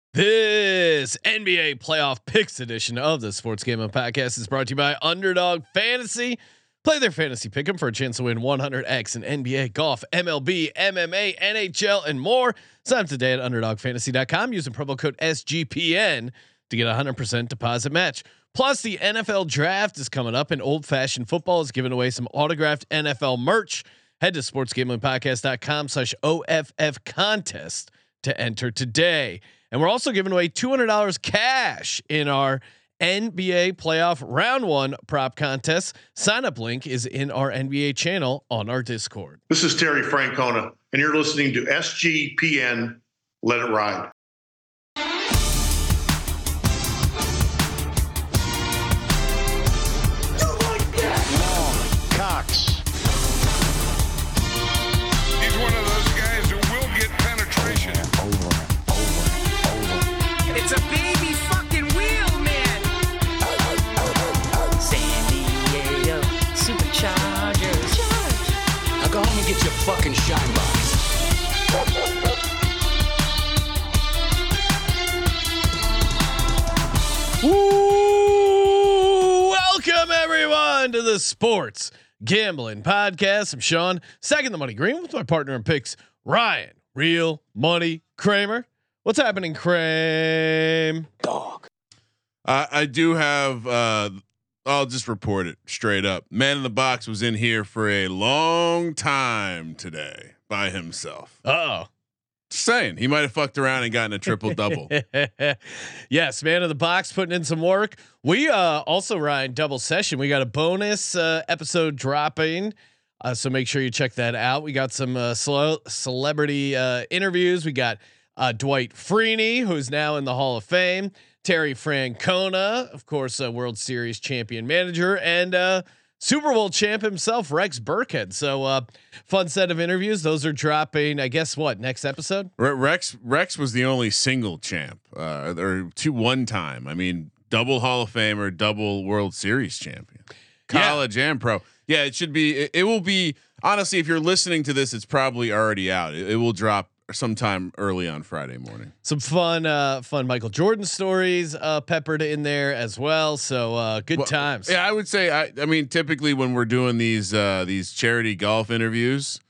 This NBA playoff picks edition of the Sports Gambling Podcast is brought to you by Underdog Fantasy. Play their fantasy pick'em for a chance to win 100x in NBA, golf, MLB, MMA, NHL, and more. Sign up today at UnderdogFantasy.com using promo code SGPN to get a 100% deposit match. Plus, the NFL Draft is coming up, and Old Fashioned Football is giving away some autographed NFL merch. Head to sportsgamblingpodcast.com/OFF contest to enter today. And we're also giving away $200 cash in our NBA playoff round one prop contest. Sign up link is in our NBA channel on our Discord. This is Terry Francona, and you're listening to SGPN. Let it ride. It's a baby fucking wheel, man. San Diego Superchargers. Now go home and get your fucking shine box. Ooh, welcome everyone to the Sports Gambling Podcast. I'm Sean, second the money green with my partner in picks, Ryan, Real Money Kramer. What's happening, Kramer? Dog. I do have. I'll just report it straight up. Man in the Box was in here for a long time today by himself. Oh, Just saying, he might have fucked around and gotten a triple double. yes, Man of the Box putting in some work. We also, Ryan, double session. We got a bonus episode dropping. So make sure you check that out. We got some celebrity interviews. We got Dwight Freeney, who's now in the Hall of Fame. Terry Francona, of course, a World Series champion manager, and Super Bowl champ himself, Rex Burkhead. So fun set of interviews. Those are dropping, I guess, what, next episode? Rex was the only single champ, or one time. I mean, double Hall of Famer, double World Series champion, college and pro. Yeah, it should be. It will be. Honestly, if you're listening to this, it's probably already out. It will drop sometime early on Friday morning. Some fun Michael Jordan stories peppered in there as well. So good times. Yeah, I would say. I mean, typically when we're doing these charity golf interviews,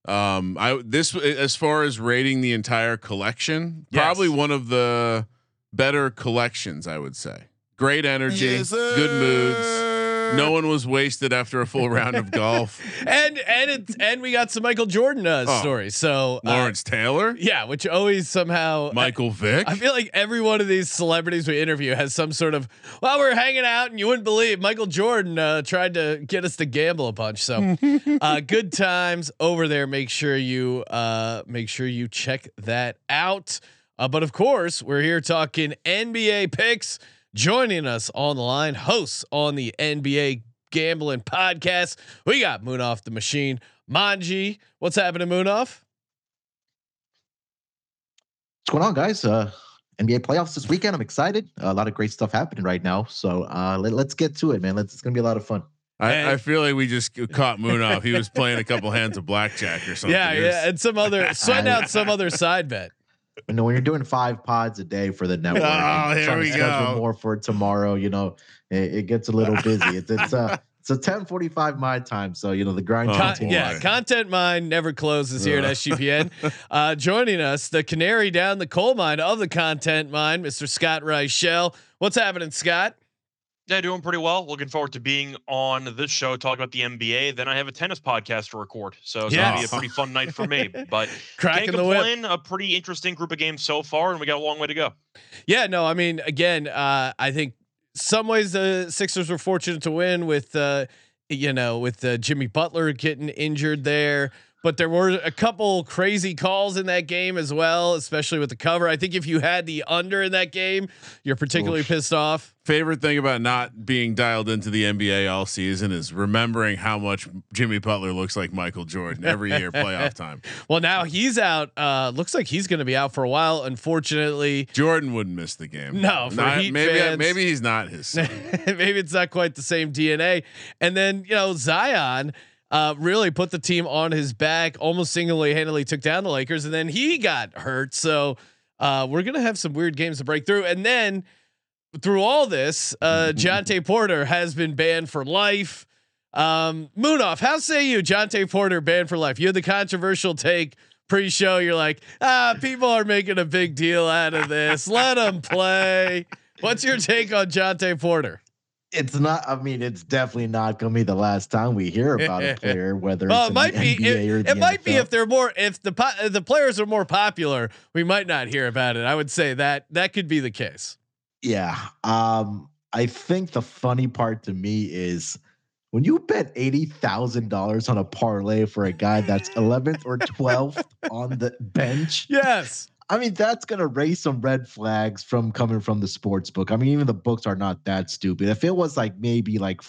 as far as rating the entire collection, probably one of the better collections. I would say. Great energy, good moods. No one was wasted after a full round of golf, and we got some Michael Jordan stories. So Lawrence Taylor, yeah, which always somehow Michael Vick. I feel like every one of these celebrities we interview has some sort of, well, we're hanging out and you wouldn't believe Michael Jordan tried to get us to gamble a bunch. So good times over there. Make sure you check that out. But of course, we're here talking NBA picks. Joining us on the line, hosts on the NBA Gambling Podcast, we got Munaf the Machine Manji. What's happening, Munaf? What's going on, guys? NBA playoffs this weekend. I'm excited. A lot of great stuff happening right now. So let's get to it, man. It's gonna be a lot of fun. I feel like we just caught Munaf. He was playing a couple hands of blackjack or something. Yeah, and some other sweating out some other side bet. You know, when you're doing 5 pods a day for the network, here we go. More for tomorrow. You know, it gets a little busy. It's a 10:45 my time, so you know the grind. Content mine never closes here at SGPN. Joining us, the canary down the coal mine of the content mine, Mr. Scott Reichel. What's happening, Scott? Yeah, doing pretty well. Looking forward to being on this show, talking about the NBA. Then I have a tennis podcast to record, so it's gonna be a pretty fun night for me. But Cracking can't complain. A pretty interesting group of games so far, and we got a long way to go. Yeah, no, I mean, again, I think some ways the Sixers were fortunate to win with Jimmy Butler getting injured there. But there were a couple crazy calls in that game as well, especially with the cover. I think if you had the under in that game, you're particularly pissed off. Favorite thing about not being dialed into the NBA all season is remembering how much Jimmy Butler looks like Michael Jordan every year playoff time. Well, now he's out. Looks like he's going to be out for a while. Unfortunately, Jordan wouldn't miss the game. No, maybe he's not his son. Maybe it's not quite the same DNA. And then Zion really put the team on his back, almost single-handedly took down the Lakers, and then he got hurt. So we're gonna have some weird games to break through, and then through all this, Jontay Porter has been banned for life. Moonoff, how say you, Jontay Porter banned for life? You had the controversial take pre-show. You're like, people are making a big deal out of this. Let him play. What's your take on Jontay Porter? It's not. I mean, it's definitely not going to be the last time we hear about a player. Whether well, it's it might in the be. NBA or the It might be NFL. if they're more. If the players are more popular, we might not hear about it. I would say that could be the case. Yeah. I think the funny part to me is when you bet $80,000 on a parlay for a guy that's 11th or 12th on the bench. Yes. I mean, that's going to raise some red flags from coming from the sports book. I mean, even the books are not that stupid. If it was like maybe like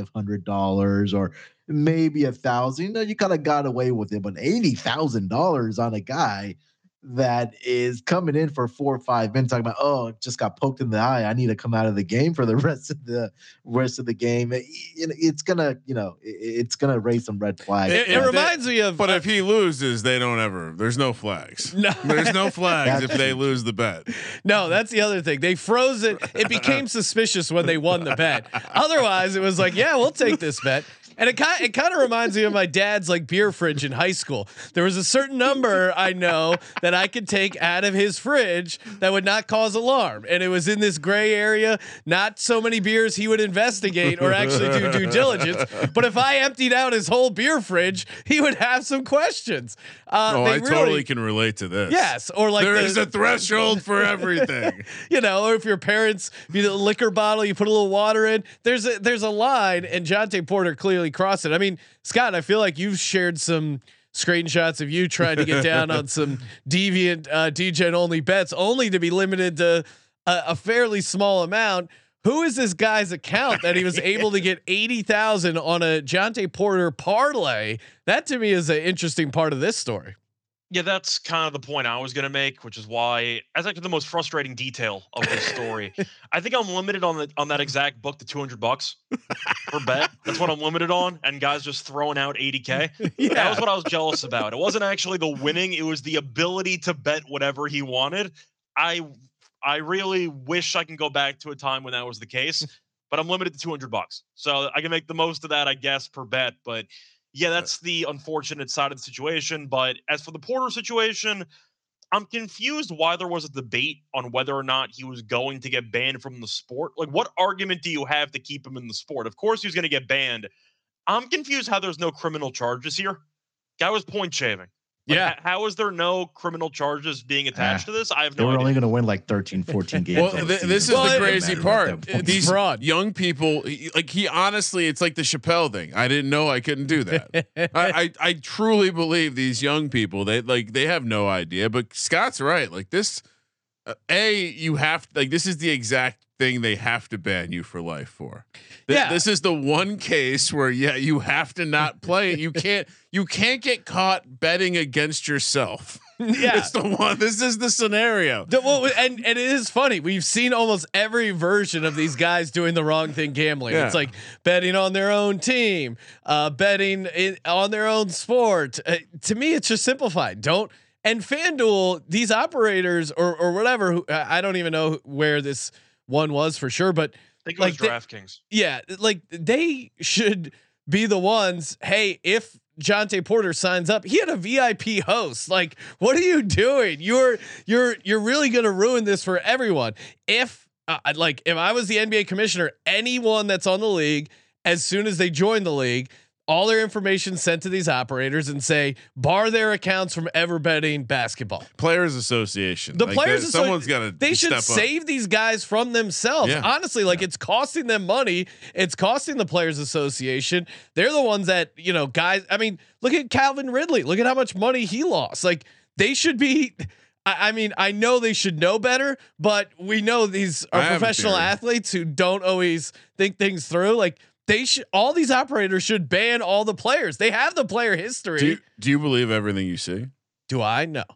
$500 or maybe $1,000, you kind of got away with it. But $80,000 on a guy that is coming in for 4 or 5 minutes talking about, oh, just got poked in the eye, I need to come out of the game for the rest of the game. It's gonna, it's gonna raise some red flags. It reminds me of. But if he loses, they don't ever. There's no flags. No. There's no flags if they lose the bet. No, that's the other thing. They froze it. It became suspicious when they won the bet. Otherwise, it was like, yeah, we'll take this bet. And it kind of reminds me of my dad's like beer fridge in high school. There was a certain number I know that I could take out of his fridge that would not cause alarm, and it was in this gray area. Not so many beers he would investigate or actually do due diligence. But if I emptied out his whole beer fridge, he would have some questions. I totally can relate to this. Yes, or like there's a threshold for everything. Or if your parents, the liquor bottle, you put a little water in. There's a line, and Jontay Porter clearly crossed it. I mean, Scott, I feel like you've shared some screenshots of you trying to get down on some deviant DJ only bets, only to be limited to a fairly small amount. Who is this guy's account that he was able to get 80,000 on a Jontay Porter parlay? That to me is an interesting part of this story. Yeah, that's kind of the point I was going to make, which is why, as actually the most frustrating detail of this story, I think I'm limited on that exact book to $200 per bet. That's what I'm limited on, and guys just throwing out 80K. Yeah. That was what I was jealous about. It wasn't actually the winning; it was the ability to bet whatever he wanted. I really wish I can go back to a time when that was the case, but I'm limited to $200, so I can make the most of that, I guess, per bet. But yeah, that's the unfortunate side of the situation. But as for the Porter situation, I'm confused why there was a debate on whether or not he was going to get banned from the sport. Like, what argument do you have to keep him in the sport? Of course, he was going to get banned. I'm confused how there's no criminal charges here. Guy was point shaving. Like, Yeah. How is there no criminal charges being attached to this? I have They no were idea. only going to win like 13, 14 games. Well, that this season. is Well, the it crazy doesn't matter at part. that point. These fraud. young people, he honestly, it's like the Chappelle thing. I didn't know I couldn't do that. I truly believe these young people, they have no idea. But Scott's right. Like this, you have this is the exact thing they have to ban you for life for. This is the one case where you have to not play it. You can't get caught betting against yourself. Yeah. It's the one. This is the scenario. And it is funny. We've seen almost every version of these guys doing the wrong thing gambling. Yeah. It's like betting on their own team, betting on their own sport. To me, it's just simplified. And FanDuel, these operators or whatever, I don't even know where this one was for sure, but I think it was like DraftKings. they should be the ones. Hey, if Jontay Porter signs up, he had a VIP host. Like, what are you doing? You're really gonna ruin this for everyone. If I was the NBA commissioner, anyone that's on the league, as soon as they join the league, all their information sent to these operators and say, bar their accounts from ever betting basketball. Players Association. The Players someone's got to. They should save these guys from themselves. Yeah. Honestly, it's costing them money. It's costing the Players Association. They're the ones that, guys. I mean, look at Calvin Ridley. Look at how much money he lost. Like, they should be. I mean, I know they should know better, but we know these are professional athletes who don't always think things through. Like, all these operators should ban all the players. They have the player history. Do you believe everything you see? Do I? No.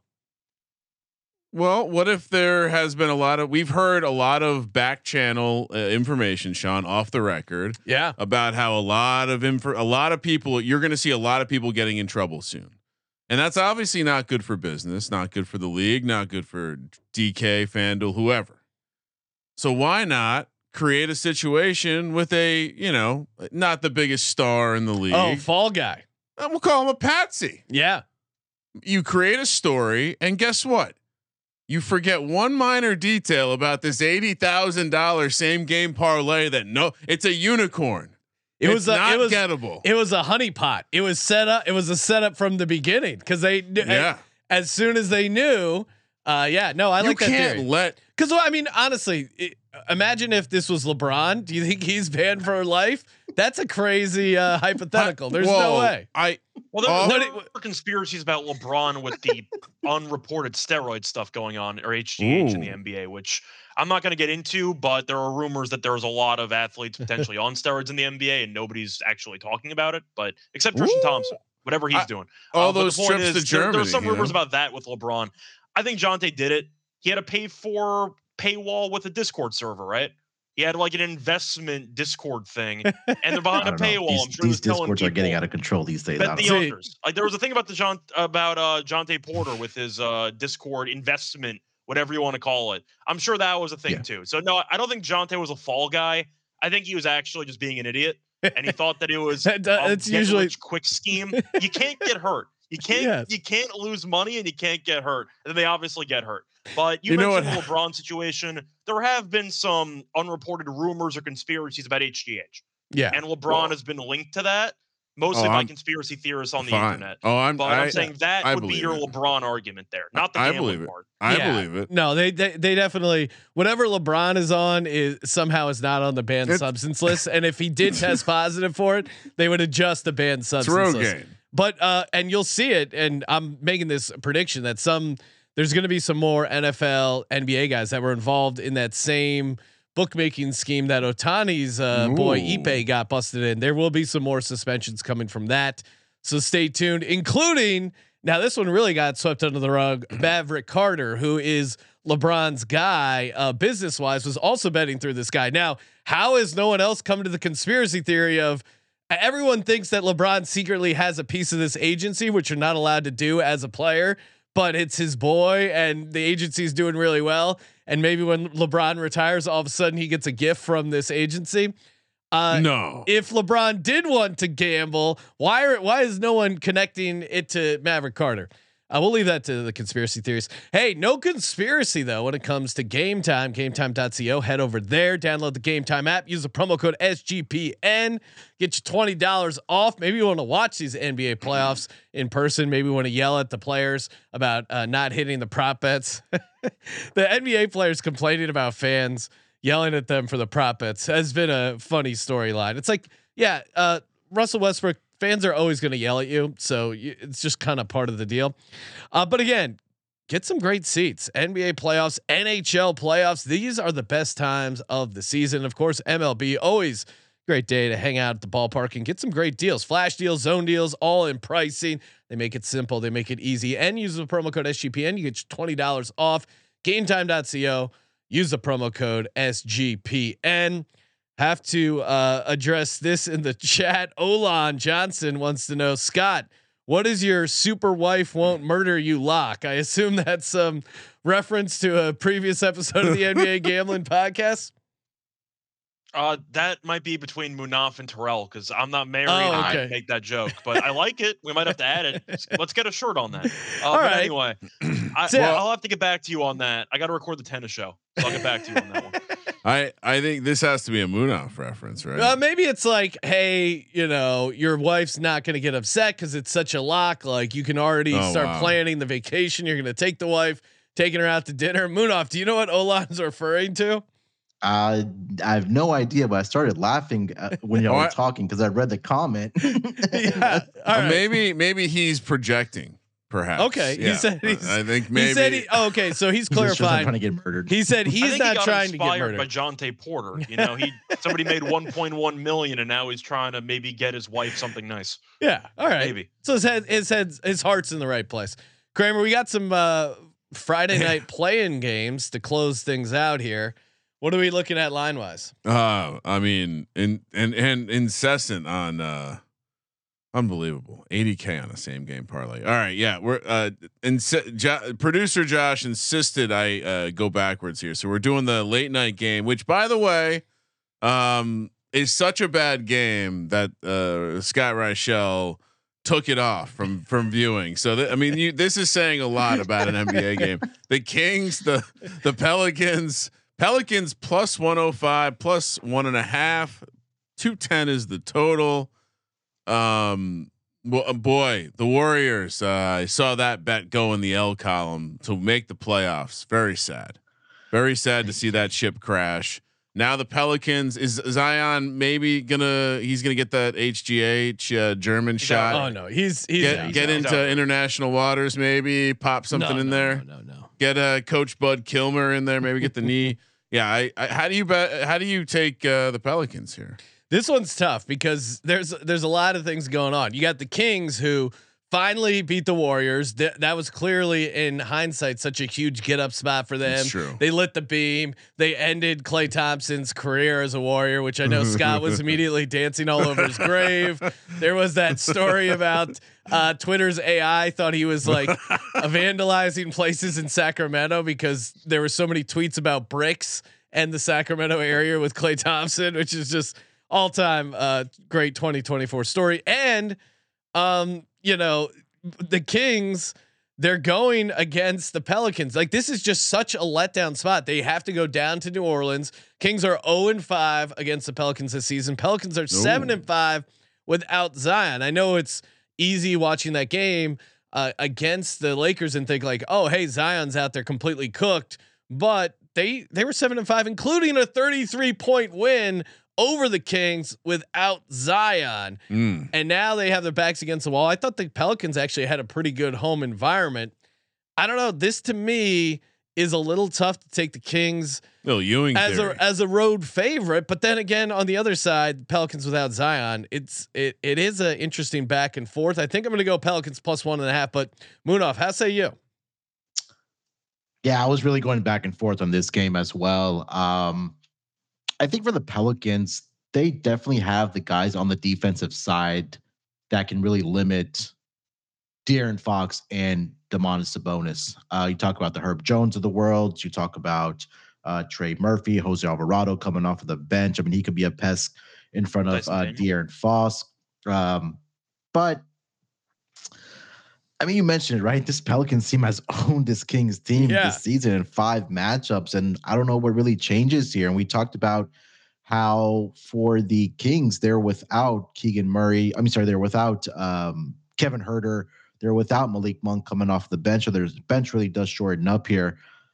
Well, what if there has been we've heard a lot of back channel information, Sean, off the record. Yeah. About how a lot of people, you're going to see a lot of people getting in trouble soon. And that's obviously not good for business, not good for the league, not good for DK, FanDuel, whoever. So why not create a situation with a, not the biggest star in the league? Oh, fall guy. And we'll call him a patsy. Yeah. You create a story, and guess what? You forget one minor detail about this $80,000 same game parlay it's a unicorn. It was gettable. It was a honeypot. It was set up. It was a setup from the beginning because they as soon as they knew. I like that theory. Because I mean, honestly, imagine if this was LeBron. Do you think he's banned for life? That's a crazy hypothetical. There's no way. There were conspiracies about LeBron with the unreported steroid stuff going on, or HGH in the NBA, which I'm not going to get into, but there are rumors that there's a lot of athletes potentially on steroids in the NBA, and nobody's actually talking about it. But except Tristan Thompson, whatever he's doing, all those trips to Germany. There's some rumors about that with LeBron. I think Jonte did it. He had a paywall with a Discord server, right? He had like an investment Discord thing, and they're behind a paywall. These Discords are getting out of control these days. Bet the unders. Like there was a thing about Jonte Porter with his Discord investment, whatever you want to call it. I'm sure that was a thing too. So no, I don't think Jonte was a fall guy. I think he was actually just being an idiot, and he thought that it was it's usually a quick scheme. You can't get hurt. You can't lose money, and you can't get hurt. And they obviously get hurt. But you mentioned the LeBron situation. There have been some unreported rumors or conspiracies about HGH. Yeah, and LeBron has been linked to that, mostly by conspircy theorists on the internet. I'm saying that would be your LeBron argument there, not the gambling part. I believe it. No, they definitely, whatever LeBron is on is not on the banned substance list. And if he did test positive for it, they would adjust the banned substance list. Game. But and you'll see it, and I'm making this prediction that there's going to be some more NFL, NBA guys that were involved in that same bookmaking scheme that Otani's boy Ipe got busted in. There will be some more suspensions coming from that, so stay tuned. Including now, this one really got swept under the rug. Maverick Carter, who is LeBron's guy, business wise, was also betting through this guy. Now, how has no one else come to the conspiracy theory of? Everyone thinks that LeBron secretly has a piece of this agency, which you're not allowed to do as a player, but it's his boy and the agency is doing really well. And maybe when LeBron retires, all of a sudden he gets a gift from this agency. No, if LeBron did want to gamble, why is no one connecting it to Maverick Carter? We'll leave that to the conspiracy theories. Hey, no conspiracy though when it comes to Game Time. GameTime.co. Head over there, download the Game Time app, use the promo code SGPN, get you $20 off. Maybe you want to watch these NBA playoffs in person. Maybe you want to yell at the players about not hitting the prop bets. The NBA players complaining about fans yelling at them for the prop bets has been a funny storyline. It's like, Russell Westbrook. Fans are always going to yell at you, so it's just kind of part of the deal. But again, get some great seats. NBA playoffs, NHL playoffs. These are the best times of the season. Of course, MLB, always great day to hang out at the ballpark and get some great deals. Flash deals, zone deals, all in pricing. They make it simple. They make it easy. And use the promo code SGPN. You get $20 off. GameTime.co. Use the promo code SGPN. Have to address this in the chat. Olan Johnson wants to know, Scott, what is your super wife won't murder you lock? I assume that's some reference to a previous episode of the NBA Gambling Podcast. That might be between Munaf and Terrell because I'm not married. I can't make that joke, but I like it. We might have to add it. Let's get a shirt on that. Anyway, I'll have to get back to you on that. I got to record the tennis show, so I'll get back to you on that one. I think this has to be a Munaf reference, right? Maybe it's like, hey, your wife's not going to get upset because it's such a lock. Like you can already start planning the vacation. You're going to take the wife, taking her out to dinner. Munaf, do you know what Olan's referring to? I have no idea, but I started laughing when y'all were talking because I read the comment. Yeah. All right. Maybe he's projecting. Perhaps. Okay. Yeah. He said I think maybe. He said okay. So he's clarifying. Trying to get murdered. He said he's not trying to get murdered. By Jonte Porter. Somebody made 1.1 million, and now he's trying to maybe get his wife something nice. Yeah. All right. Maybe. So his heart's in the right place. Kramer, we got some Friday night playing games to close things out here. What are we looking at line wise? I mean, and incessant on Unbelievable. 80K on a same game parlay. All right. Yeah. We're, producer Josh insisted I go backwards here. So we're doing the late night game, which by the way, is such a bad game that, Scott Reichel took it off from viewing. So I mean, this is saying a lot about an NBA game. The Kings, the Pelicans plus 105, plus 1.5, 210 is the total. Well, boy, the Warriors. I saw that bet go in the L column to make the playoffs. Very sad to see that ship crash. Now the Pelicans, is Zion maybe he's gonna get that HGH German shot? Oh no, he's get into international waters, maybe pop something in there. No. Get Coach Bud Kilmer in there, maybe get the knee. Yeah, how do you bet? How do you take the Pelicans here? This one's tough because there's a lot of things going on. You got the Kings who finally beat the Warriors. That was clearly, in hindsight, such a huge get up spot for them. That's true. They lit the beam. They ended Klay Thompson's career as a Warrior, which I know Scott was immediately dancing all over his grave. There was that story about Twitter's AI thought he was like vandalizing places in Sacramento because there were so many tweets about bricks and the Sacramento area with Klay Thompson, which is just all time great 2024 story. And you know, the Kings, they're going against the Pelicans. Like, this is just such a letdown spot. They have to go down to New Orleans. Kings are 0-5 against the Pelicans this season. Pelicans are 7-5 without Zion. I know it's easy watching that game against the Lakers and think like, oh, hey, Zion's out there completely cooked, but they were 7-5, including a 33-point win over the Kings without Zion. And now they have their backs against the wall. I thought the Pelicans actually had a pretty good home environment. I don't know. This to me is a little tough to take the Kings Ewing as a road favorite. But then again, on the other side, Pelicans without Zion, it is an interesting back and forth. I think I'm going to go Pelicans plus 1.5, but Munaf, how say you? Yeah, I was really going back and forth on this game as well. I think for the Pelicans, they definitely have the guys on the defensive side that can really limit De'Aaron Fox and Domantas Sabonis. You talk about the Herb Jones of the world. You talk about Trey Murphy, Jose Alvarado coming off of the bench. I mean, he could be a pest in front of De'Aaron Fox. But I mean, you mentioned it, right? This Pelicans team has owned this Kings team this season in 5 matchups, and I don't know what really changes here. And we talked about how for the Kings, they're without Keegan Murray. They're without Kevin Huerter. They're without Malik Monk coming off the bench, so their bench really does shorten up here.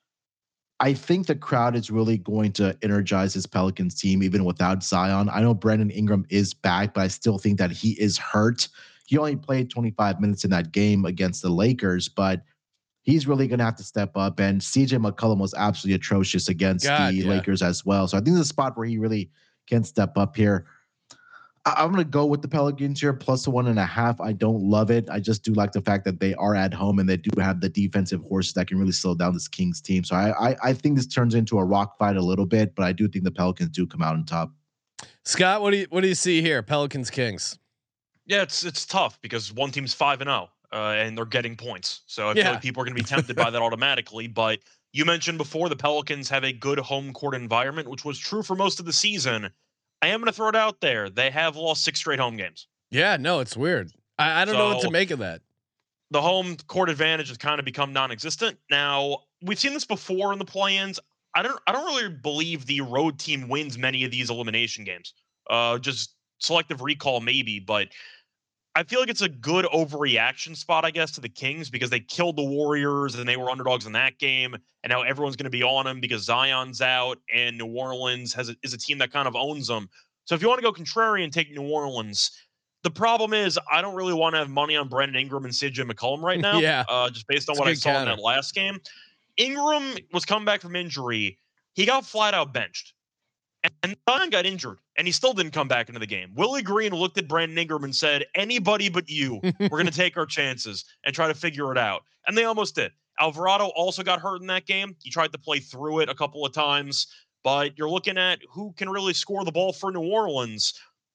I think the crowd is really going to energize this Pelicans team even without Zion. I know Brandon Ingram is back, but I still think that he is hurt. He only played 25 minutes in that game against the Lakers, but he's really going to have to step up. And CJ McCollum was absolutely atrocious against the Lakers as well. So I think there's a spot where he really can step up here. I'm going to go with the Pelicans here, plus 1.5. I don't love it. I just do like the fact that they are at home and they do have the defensive horses that can really slow down this Kings team. So I think this turns into a rock fight a little bit, but I do think the Pelicans do come out on top. Scott, what do you see here? Pelicans Kings. Yeah, it's tough because one team's 5-0 and they're getting points. So I feel like people are going to be tempted by that automatically. But you mentioned before the Pelicans have a good home court environment, which was true for most of the season. I am going to throw it out there. They have lost 6 straight home games. Yeah, no, it's weird. I don't know what to make of that. The home court advantage has kind of become non-existent. Now, we've seen this before in the play-ins. I don't really believe the road team wins many of these elimination games. Just selective recall maybe, but I feel like it's a good overreaction spot, I guess, to the Kings because they killed the Warriors and they were underdogs in that game. And now everyone's going to be on them because Zion's out and New Orleans is a team that kind of owns them. So if you want to go contrarian, take New Orleans. The problem is I don't really want to have money on Brandon Ingram and CJ McCollum right now. Just based on what I saw in that last game. Ingram was coming back from injury. He got flat out benched. And Zion got injured, and he still didn't come back into the game. Willie Green looked at Brandon Ingram and said, anybody but you. We're going to take our chances and try to figure it out. And they almost did. Alvarado also got hurt in that game. He tried to play through it a couple of times. But you're looking at who can really score the ball for New Orleans.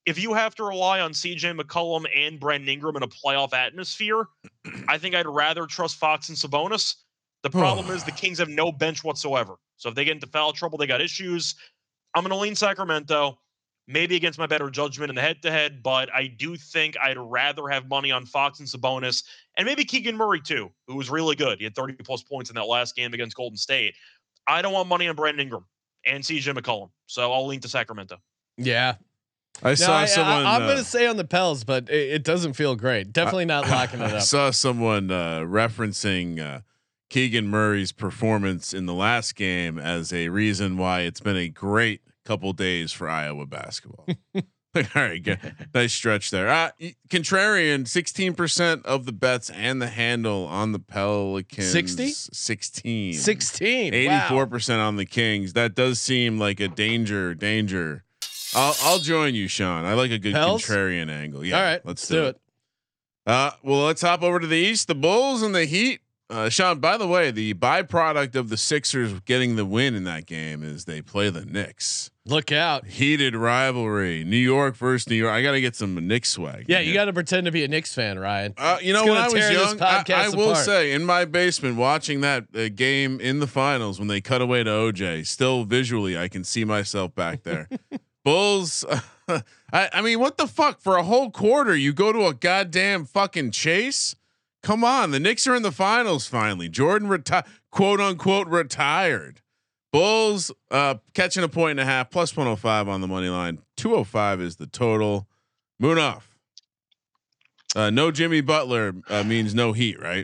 if you have to rely on CJ McCollum and Brandon Ingram in a playoff atmosphere, I think I'd rather trust Fox and Sabonis. The problem is the Kings have no bench whatsoever. So if they get into foul trouble, they got issues. I'm going to lean Sacramento, maybe against my better judgment in the head-to-head, but I do think I'd rather have money on Fox and Sabonis, and maybe Keegan Murray too, who was really good. He had 30-plus points in that last game against Golden State. I don't want money on Brandon Ingram and CJ McCollum, so I'll lean to Sacramento. Yeah. I saw someone. I'm going to say on the Pels, but it doesn't feel great. Definitely not locking it up. I saw someone referencing Keegan Murray's performance in the last game as a reason why it's been a great couple days for Iowa basketball. All right, nice stretch there. Contrarian, 16% of the bets and the handle on the Pelicans. 16. 84% on the Kings. That does seem like a danger. I'll join you, Sean. I like a good contrarian angle. Yeah, all right, let's do it. Well, let's hop over to the East. The Bulls and the Heat. Sean, by the way, the byproduct of the Sixers getting the win in that game is they play the Knicks. Look out. Heated rivalry. New York versus New York. I got to get some Knicks swag. Yeah, you got to pretend to be a Knicks fan, Ryan. You know, when I was young, I will say in my basement watching that game in the finals when they cut away to OJ, still visually, I can see myself back there. Bulls. I mean, what the fuck? For a whole quarter, you go to a goddamn fucking chase? Come on, the Knicks are in the finals finally. Jordan quote unquote retired. Bulls catching a 1.5 plus 105 on the money line. 205 is the total. Moon off. No Jimmy Butler means no Heat, right?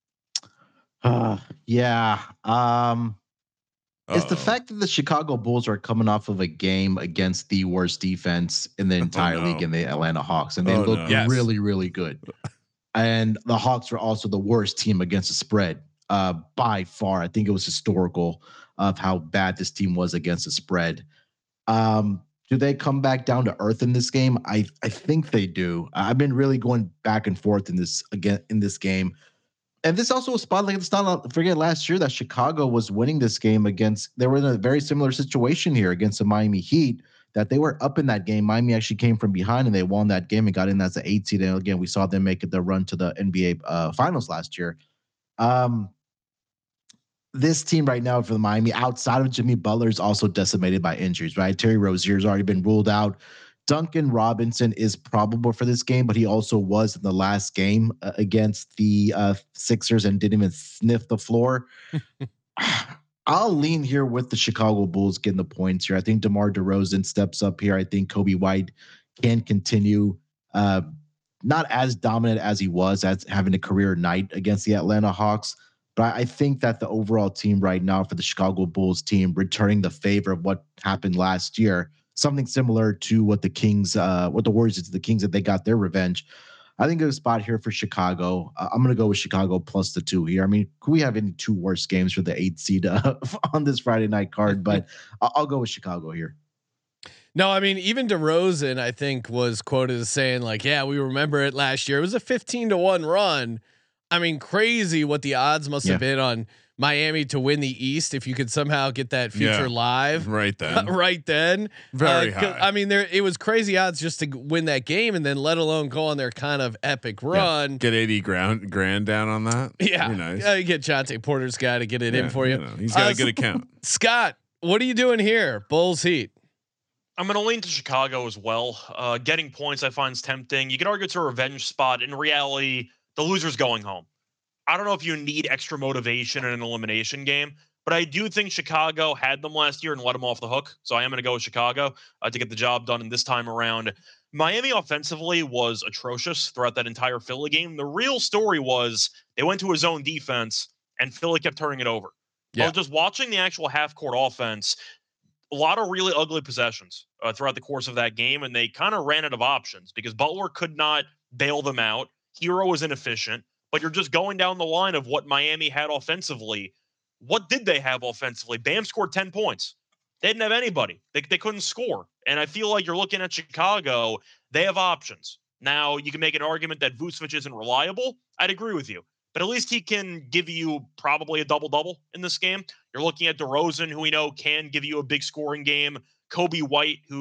Yeah. It's the fact that the Chicago Bulls are coming off of a game against the worst defense in the entire league in the Atlanta Hawks, and they look really, really good. And the Hawks were also the worst team against the spread by far. I think it was historical of how bad this team was against the spread. Do they come back down to earth in this game? I think they do. I've been really going back and forth in this game. And this also a spot like it's not forget last year that Chicago was winning this game against. They were in a very similar situation here against the Miami Heat. That they were up in that game. Miami actually came from behind and they won that game and got in as an 8 seed. And again, we saw them make it the run to the NBA finals last year. This team right now for the Miami, outside of Jimmy Butler, is also decimated by injuries, right? Terry Rozier's already been ruled out. Duncan Robinson is probable for this game, but he also was in the last game against the Sixers and didn't even sniff the floor. I'll lean here with the Chicago Bulls getting the points here. I think DeMar DeRozan steps up here. I think Kobe White can continue not as dominant as he was as having a career night against the Atlanta Hawks. But I think that the overall team right now for the Chicago Bulls team returning the favor of what happened last year, something similar to what the Kings, what the Warriors did to the Kings that they got their revenge. I think there's a spot here for Chicago. I'm going to go with Chicago plus the 2 here. I mean, could we have any 2 worse games for the 8 seed on this Friday night card? But I'll go with Chicago here. No, I mean, even DeRozan, I think, was quoted as saying like, yeah, we remember it last year. It was a 15-1 run. I mean, crazy what the odds must have been on Miami to win the East if you could somehow get that future live right then. Right then, very high. I mean, it was crazy odds just to win that game, and then let alone go on their kind of epic run. Get 80 grand down on that. Yeah, nice. You get Jonte Porter's guy to get it in for you. He's got a good account. Scott, what are you doing here? Bulls Heat. I'm going to lean to Chicago as well. Getting points I find is tempting. You could argue it's a revenge spot. In reality, the loser's going home. I don't know if you need extra motivation in an elimination game, but I do think Chicago had them last year and let them off the hook. So I am going to go with Chicago to get the job done. And this time around, Miami offensively was atrocious throughout that entire Philly game. The real story was they went to a zone defense and Philly kept turning it over. Yeah. Well, just watching the actual half-court offense, a lot of really ugly possessions throughout the course of that game, and they kind of ran out of options because Butler could not bail them out. Hero was inefficient. But you're just going down the line of what Miami had offensively. What did they have offensively? Bam scored 10 points. They didn't have anybody. They couldn't score. And I feel like you're looking at Chicago. They have options. Now, you can make an argument that Vucevic isn't reliable. I'd agree with you. But at least he can give you probably a double-double in this game. You're looking at DeRozan, who we know can give you a big scoring game. Kobe White, who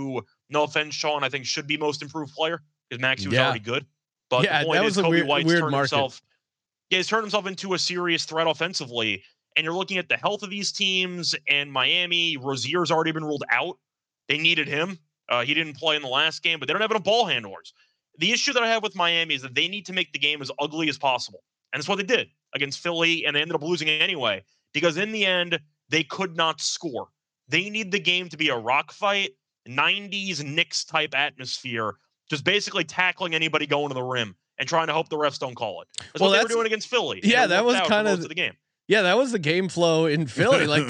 No offense, Sean, I think should be most improved player because Maxey was Yeah. already good. But Yeah, the point that is was a Kobe weird- White's weird turned market. himself. Yeah, he's turned himself into a serious threat offensively. And you're looking at the health of these teams and Miami. Rozier's already been ruled out. They needed him. He didn't play in the last game, but they don't have enough ball handlers. The issue that I have with Miami is that they need to make the game as ugly as possible. And that's what they did against Philly, and they ended up losing anyway because in the end, they could not score. They need the game to be a rock fight, 90s Knicks type atmosphere, just basically tackling anybody going to the rim and trying to hope the refs don't call it. That's Well, what they were that's- doing against Philly. yeah, And it that worked was out for kind most of the game. Yeah, that was the game flow in Philly. Like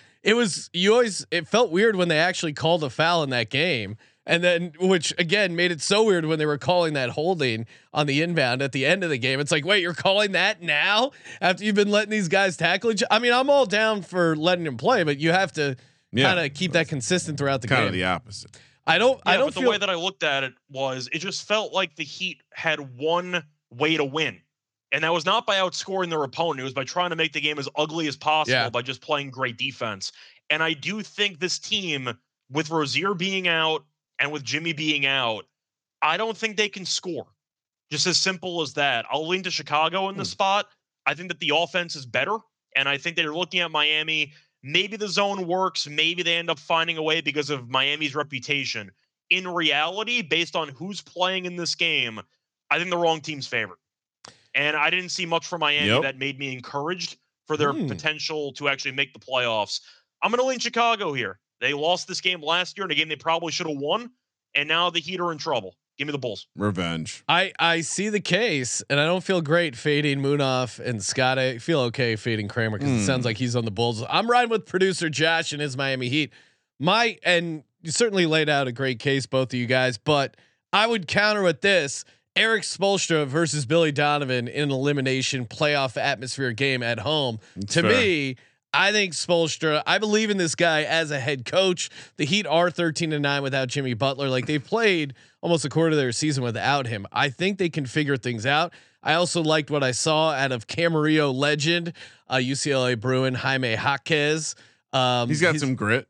it felt weird when they actually called a foul in that game. And then, which again made it so weird when they were calling that holding on the inbound at the end of the game. It's like, wait, you're calling that now after you've been letting these guys tackle each. I mean, I'm all down for letting them play, but you have to kind of keep that consistent throughout the game. Kind of the opposite. I don't But feel the way that I looked at it was it just felt like the Heat had one way to win. And that was not by outscoring their opponent. It was by trying to make the game as ugly as possible by just playing great defense. And I do think this team, with Rozier being out and with Jimmy being out, I don't think they can score. Just as simple as that. I'll lean to Chicago in this spot. I think that the offense is better. And I think that you're looking at Miami. Maybe the zone works. Maybe they end up finding a way because of Miami's reputation. In reality, based on who's playing in this game, I think the wrong team's favored. And I didn't see much from Miami that made me encouraged for their potential to actually make the playoffs. I'm going to lean Chicago here. They lost this game last year in a game they probably should have won. And now the Heat are in trouble. Give me the Bulls. Revenge. I see the case, and I don't feel great fading Munaf and Scott. I feel okay fading Kramer because it sounds like he's on the Bulls. I'm riding with producer Josh and his Miami Heat. And you certainly laid out a great case, both of you guys, but I would counter with this. Eric Spoelstra versus Billy Donovan in an elimination playoff atmosphere game at home. To me, I think Spoelstra, I believe in this guy as a head coach. The Heat are 13-9 without Jimmy Butler. Like they've played almost a quarter of their season without him. I think they can figure things out. I also liked what I saw out of Camarillo legend, UCLA Bruin, Jaime Jaquez. He's got some grit.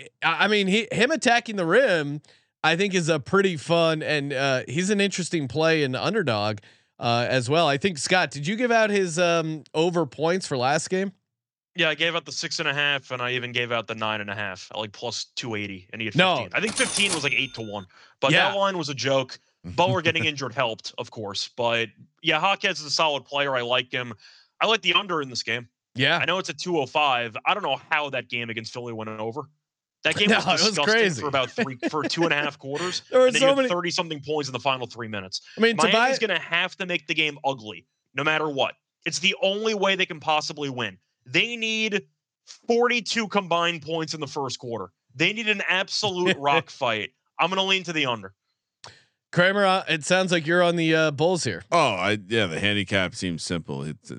Him attacking the rim, I think is a pretty fun, and he's an interesting play in underdog as well. I think Scott, did you give out his over points for last game? Yeah, I gave out the 6.5, and I even gave out the 9.5 at like plus 280, and he had 15. No. I think 15 was like 8-1, but that line was a joke. Butler getting injured helped, of course, but yeah, Hawkins is a solid player. I like him. I like the under in this game. Yeah, I know it's at 205. I don't know how that game against Philly went over. That game was No, it was disgusting crazy. for about 2.5 quarters. There were and then so you had many 30 something points in the final 3 minutes. I mean, Miami's going to have to make the game ugly, no matter what. It's the only way they can possibly win. They need 42 combined points in the first quarter. They need an absolute rock fight. I'm going to lean to the under. Kramer, it sounds like you're on the Bulls here. The handicap seems simple. It's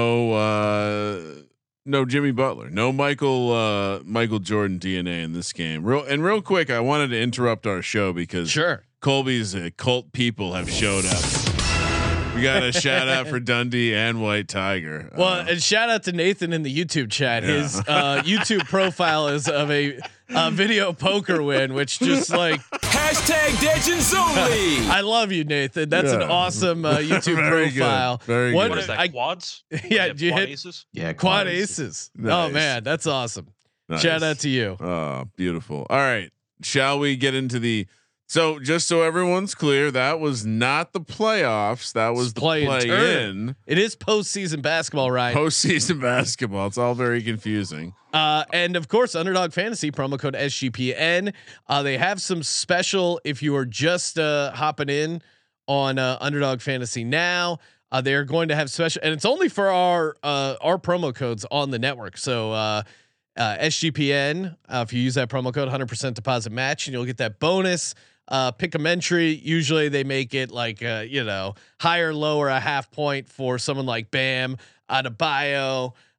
no Jimmy Butler, no Michael Jordan DNA in this game. Real quick, I wanted to interrupt our show because Colby's cult people have showed up. We got a shout out for Dundee and White Tiger. Well, and shout out to Nathan in the YouTube chat. Yeah. His YouTube profile is of a video poker win, which just like #Degens I love you, Nathan. That's an awesome YouTube Very profile. good. Very What- good. What is that, quads? Yeah, do you quad hit aces? Yeah, quad aces? Oh Nice. man, that's awesome. Nice. Shout out to you. Oh, beautiful. All right. Shall we get into so just so everyone's clear, that was not the playoffs. That was the Play-in play turn. in It is postseason basketball, right? postseason basketball. It's all very confusing. And of course, Underdog Fantasy promo code SGPN. They have some special if you are just hopping in on Underdog Fantasy now. They are going to have special, and it's only for our promo codes on the network. So SGPN, if you use that promo code, 100% deposit match, and you'll get that bonus. Pick 'em entry. Usually they make it like higher, lower, a half point for someone like Bam Adebayo.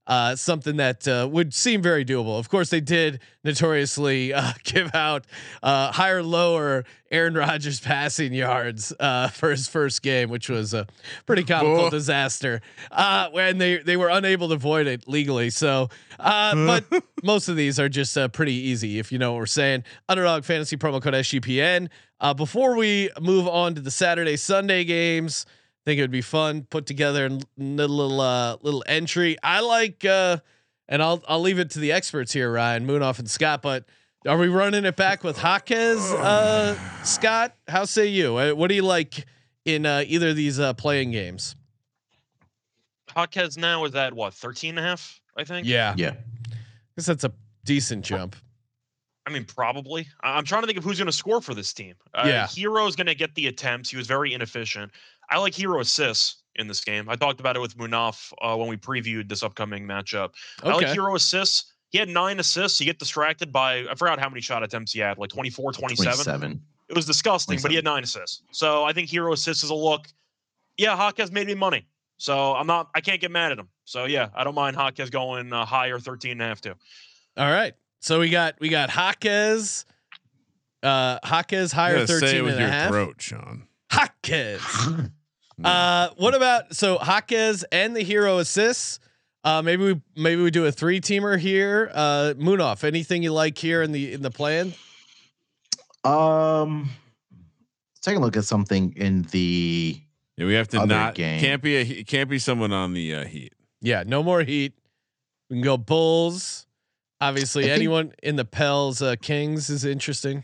something that would seem very doable. Of course, they did notoriously give out higher, lower Aaron Rodgers passing yards for his first game, which was a pretty comical disaster. When they were unable to avoid it legally. So, but most of these are just pretty easy if you know what we're saying. Underdog Fantasy promo code SGPN. Before we move on to the Saturday Sunday games, I think it would be fun put together a little entry. I like, and I'll leave it to the experts here, Ryan Moonoff and Scott. But are we running it back with Jaquez? Scott, how say you? What do you like in either of these playing games? Jaquez now is at what 13.5, I think. Yeah, Yeah. I guess that's a decent jump. I mean, probably. I'm trying to think of who's going to score for this team. Yeah. Hero's going to get the attempts. He was very inefficient. I like Hero assists in this game. I talked about it with Munaf when we previewed this upcoming matchup. I like Hero assists. He had 9 assists. You get distracted by, I forgot how many shot attempts he had, like 24, 27. It was disgusting, but he had 9 assists. So I think Hero assists is a look. Yeah, Jaquez made me money. So I can't get mad at him. So yeah, I don't mind Jaquez going higher 13.5 too. All right. So we got Jaquez. Jaquez higher 13 with and a your half. throat, Sean. Jaquez. What about Jaquez and the Hero assists? Maybe we do a 3-teamer here. Moonoff, anything you like here in the plan? Let's take a look at something in the. Yeah, we have to Other not game. can't be someone on the Heat. Yeah, no more Heat. We can go Bulls. Obviously, anyone in the Pels Kings is interesting.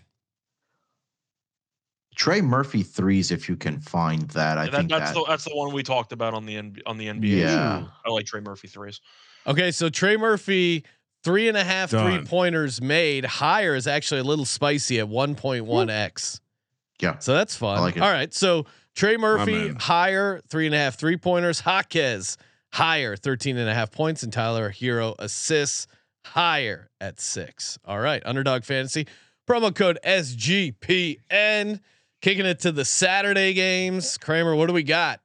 Trey Murphy threes, if you can find that. I think that's the one we talked about on the NBA. Yeah. I like Trey Murphy threes. Okay, so Trey Murphy 3.5 Done. 3-pointers made. Higher is actually a little spicy at 1.1x. Yeah. So that's fun. I like it. All right, so Trey Murphy in. higher 3.5 3-pointers. Jaquez higher 13.5 points, and Tyler Hero assists higher at 6. All right, Underdog Fantasy promo code SGPN. Kicking it to the Saturday games. Kramer, what do we got?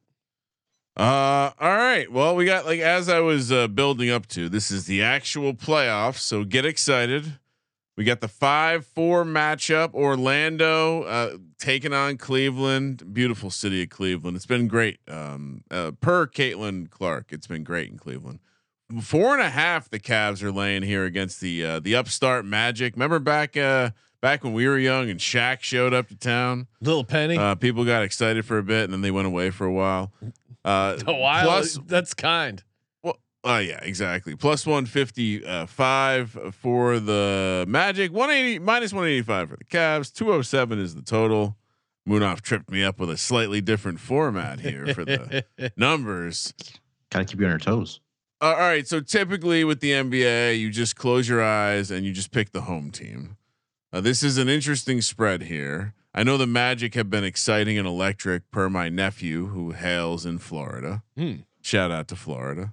All right. Well, we got, like, as I was building up to, this is the actual playoffs, so get excited. We got the 5-4 matchup. Orlando taking on Cleveland. Beautiful city of Cleveland. It's been great. Per Caitlin Clark, it's been great in Cleveland. 4.5 the Cavs are laying here against the upstart Magic. Remember back when we were young and Shaq showed up to town? Little Penny. People got excited for a bit and then they went away for a while. A while. Plus, That's kind. well, yeah, exactly. Plus 155 for the Magic. 180 minus 185 for the Cavs. 207 is the total. Moonoff tripped me up with a slightly different format here for the numbers. Gotta keep you on your toes. All right. So typically with the NBA, you just close your eyes and you just pick the home team. This is an interesting spread here. I know the Magic have been exciting and electric per my nephew who hails in Florida. Shout out to Florida.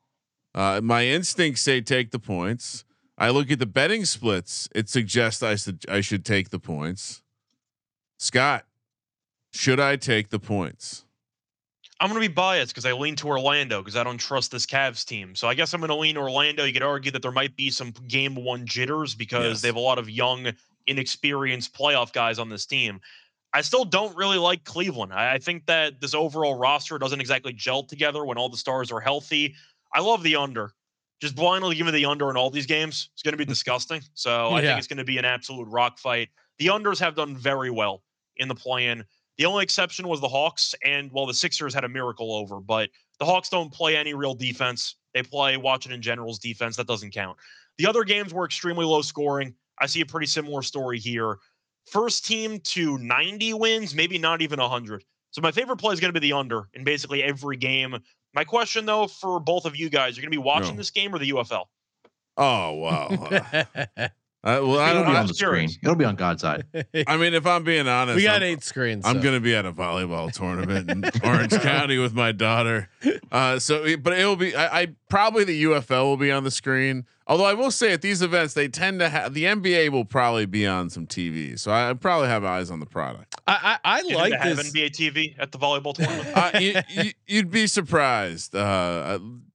My instincts say take the points. I look at the betting splits. It suggests I should take the points. Scott, should I take the points? I'm going to be biased because I lean to Orlando because I don't trust this Cavs team. So I guess I'm going to lean Orlando. You could argue that there might be some game 1 jitters because they have a lot of young, inexperienced playoff guys on this team. I still don't really like Cleveland. I think that this overall roster doesn't exactly gel together when all the stars are healthy. I love the under. Just blindly give me the under in all these games. It's going to be disgusting. So I think it's going to be an absolute rock fight. The unders have done very well in the play-in. The only exception was the Hawks, and well, the Sixers had a miracle over, but the Hawks don't play any real defense. They play Washington Generals defense. That doesn't count. The other games were extremely low scoring. I see a pretty similar story here. First team to 90 wins, maybe not even 100. So my favorite play is going to be the under in basically every game. My question, though, for both of you guys, you're going to be watching this game or the UFL? Oh, wow. Well, it'll be on the curious. screen. It'll be on God's side. I mean, if I'm being honest, We got 8 screens. I'm so. going to be at a volleyball tournament in Orange County with my daughter. But it'll be, I probably the UFL will be on the screen. Although I will say at these events, they tend to have, the NBA will probably be on some TV. So I probably have eyes on the product. I You like think they have this. NBA TV at the volleyball tournament. You'd be surprised.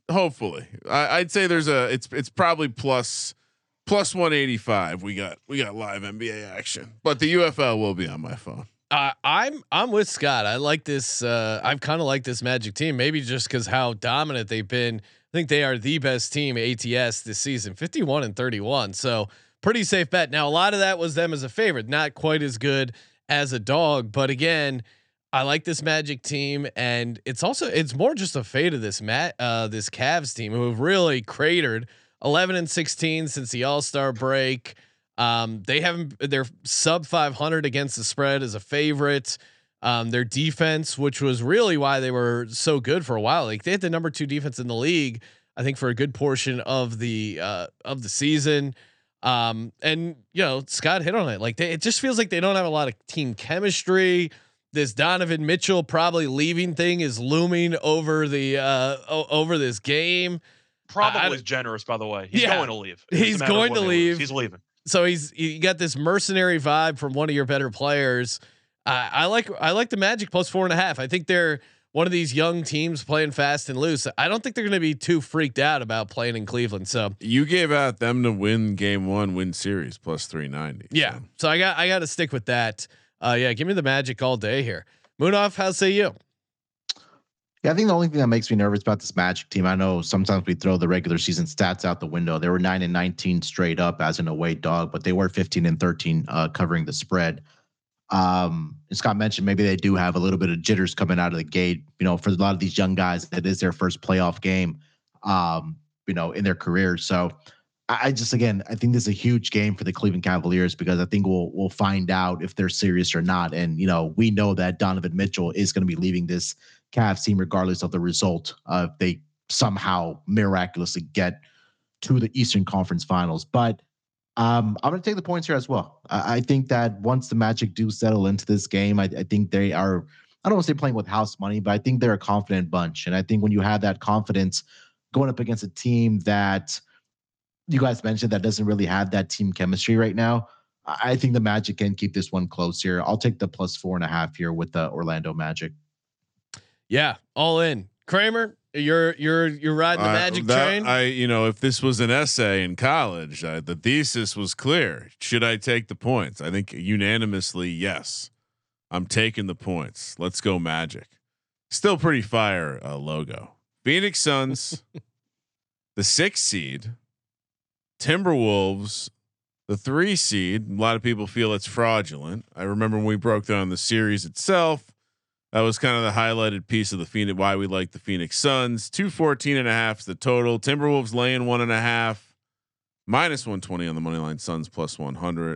Hopefully, I'd say it's probably plus 185. We got live NBA action, but the UFL will be on my phone. I'm with Scott. I like this. I've kind of like this Magic team, maybe just because how dominant they've been. I think they are the best team ATS this season, 51-31. So pretty safe bet. Now a lot of that was them as a favorite, not quite as good as a dog, but again, I like this Magic team, and it's more just a fate of this this Cavs team who have really cratered 11-16 since the All-Star break. They're sub 500 against the spread as a favorite. Their defense, which was really why they were so good for a while, like they had the number 2 defense in the league, I think, for a good portion of the season. And Scott hit on it. Like it just feels like they don't have a lot of team chemistry. This Donovan Mitchell probably leaving thing is looming over the over this game. Probably is generous, by the way. He's going to leave. He's going to leave. He's leaving. So you got this mercenary vibe from one of your better players. I like the Magic plus 4.5. I think they're one of these young teams playing fast and loose. I don't think they're going to be too freaked out about playing in Cleveland. So you gave out them to win game 1, win series plus 390. Yeah. So I got to stick with that. Give me the Magic all day here. Munaf, how say you? Yeah, I think the only thing that makes me nervous about this Magic team, I know sometimes we throw the regular season stats out the window. They were 9-19 straight up as an away dog, but they were 15-13 covering the spread. Scott mentioned maybe they do have a little bit of jitters coming out of the gate. For a lot of these young guys, it is their first playoff game, in their careers. So I think this is a huge game for the Cleveland Cavaliers because I think we'll find out if they're serious or not. And we know that Donovan Mitchell is going to be leaving this Cavs team regardless of the result. If they somehow miraculously get to the Eastern Conference Finals, but I'm going to take the points here as well. I think that once the Magic do settle into this game, I think they are. I don't want to say playing with house money, but I think they're a confident bunch. And I think when you have that confidence going up against a team that you guys mentioned that doesn't really have that team chemistry right now, I think the Magic can keep this one close here. I'll take the plus 4.5 here with the Orlando Magic. Yeah, all in. Kramer, you're riding the Magic train. If this was an essay in college, the thesis was clear. Should I take the points? I think unanimously, yes. I'm taking the points. Let's go Magic. Still pretty fire logo. Phoenix Suns, the 6 seed. Timberwolves, the 3 seed. A lot of people feel it's fraudulent. I remember when we broke down the series itself. That was kind of the highlighted piece of the Phoenix, why we like the Phoenix Suns. 214.5 is the total. Timberwolves laying 1.5, minus 120 on the money line. Suns plus 100.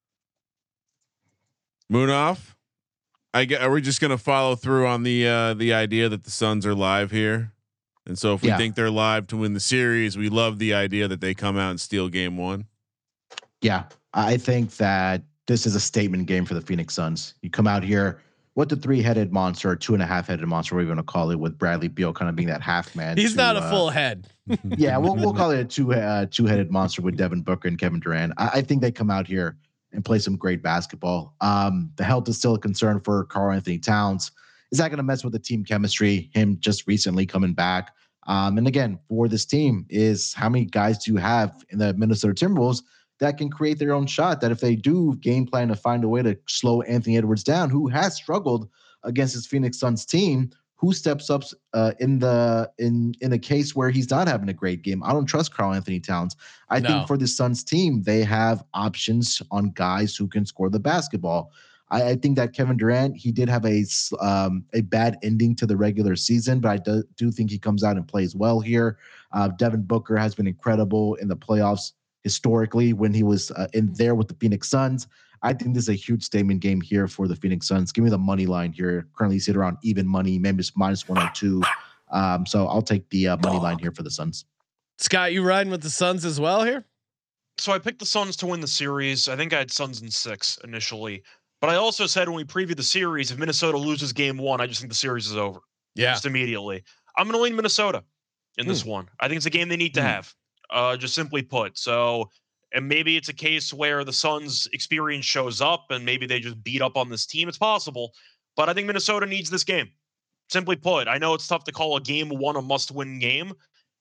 Munaf, are we just going to follow through on the idea that the Suns are live here? And so if we think they're live to win the series, we love the idea that they come out and steal game 1. Yeah, I think that this is a statement game for the Phoenix Suns. You come out here with the 3-headed monster or 2.5-headed monster, whatever you want to call it, with Bradley Beal kind of being that half man. He's not a full head. Yeah, we'll call it a two-headed monster with Devin Booker and Kevin Durant. I think they come out here and play some great basketball. The health is still a concern for Karl-Anthony Towns. Is that going to mess with the team chemistry? Him just recently coming back. And again, for this team is how many guys do you have in the Minnesota Timberwolves that can create their own shot, that if they do game plan to find a way to slow Anthony Edwards down, who has struggled against his Phoenix Suns team, who steps up in a case where he's not having a great game. I don't trust Karl-Anthony Towns. I think for the Suns team, they have options on guys who can score the basketball. I think that Kevin Durant, he did have a bad ending to the regular season, but I do think he comes out and plays well here. Devin Booker has been incredible in the playoffs historically when he was in there with the Phoenix Suns. I think this is a huge statement game here for the Phoenix Suns. Give me the money line here. Currently sit around even money, maybe it's minus 102. So I'll take the money line here for the Suns. Scott, you riding with the Suns as well here? So I picked the Suns to win the series. I think I had Suns in 6 initially. But I also said when we previewed the series, if Minnesota loses game 1, I just think the series is over. Yeah. Just immediately. I'm going to lean Minnesota in this one. I think it's a game they need to have, just simply put. So, and maybe it's a case where the Suns' experience shows up and maybe they just beat up on this team. It's possible. But I think Minnesota needs this game. Simply put, I know it's tough to call a game 1 a must-win game,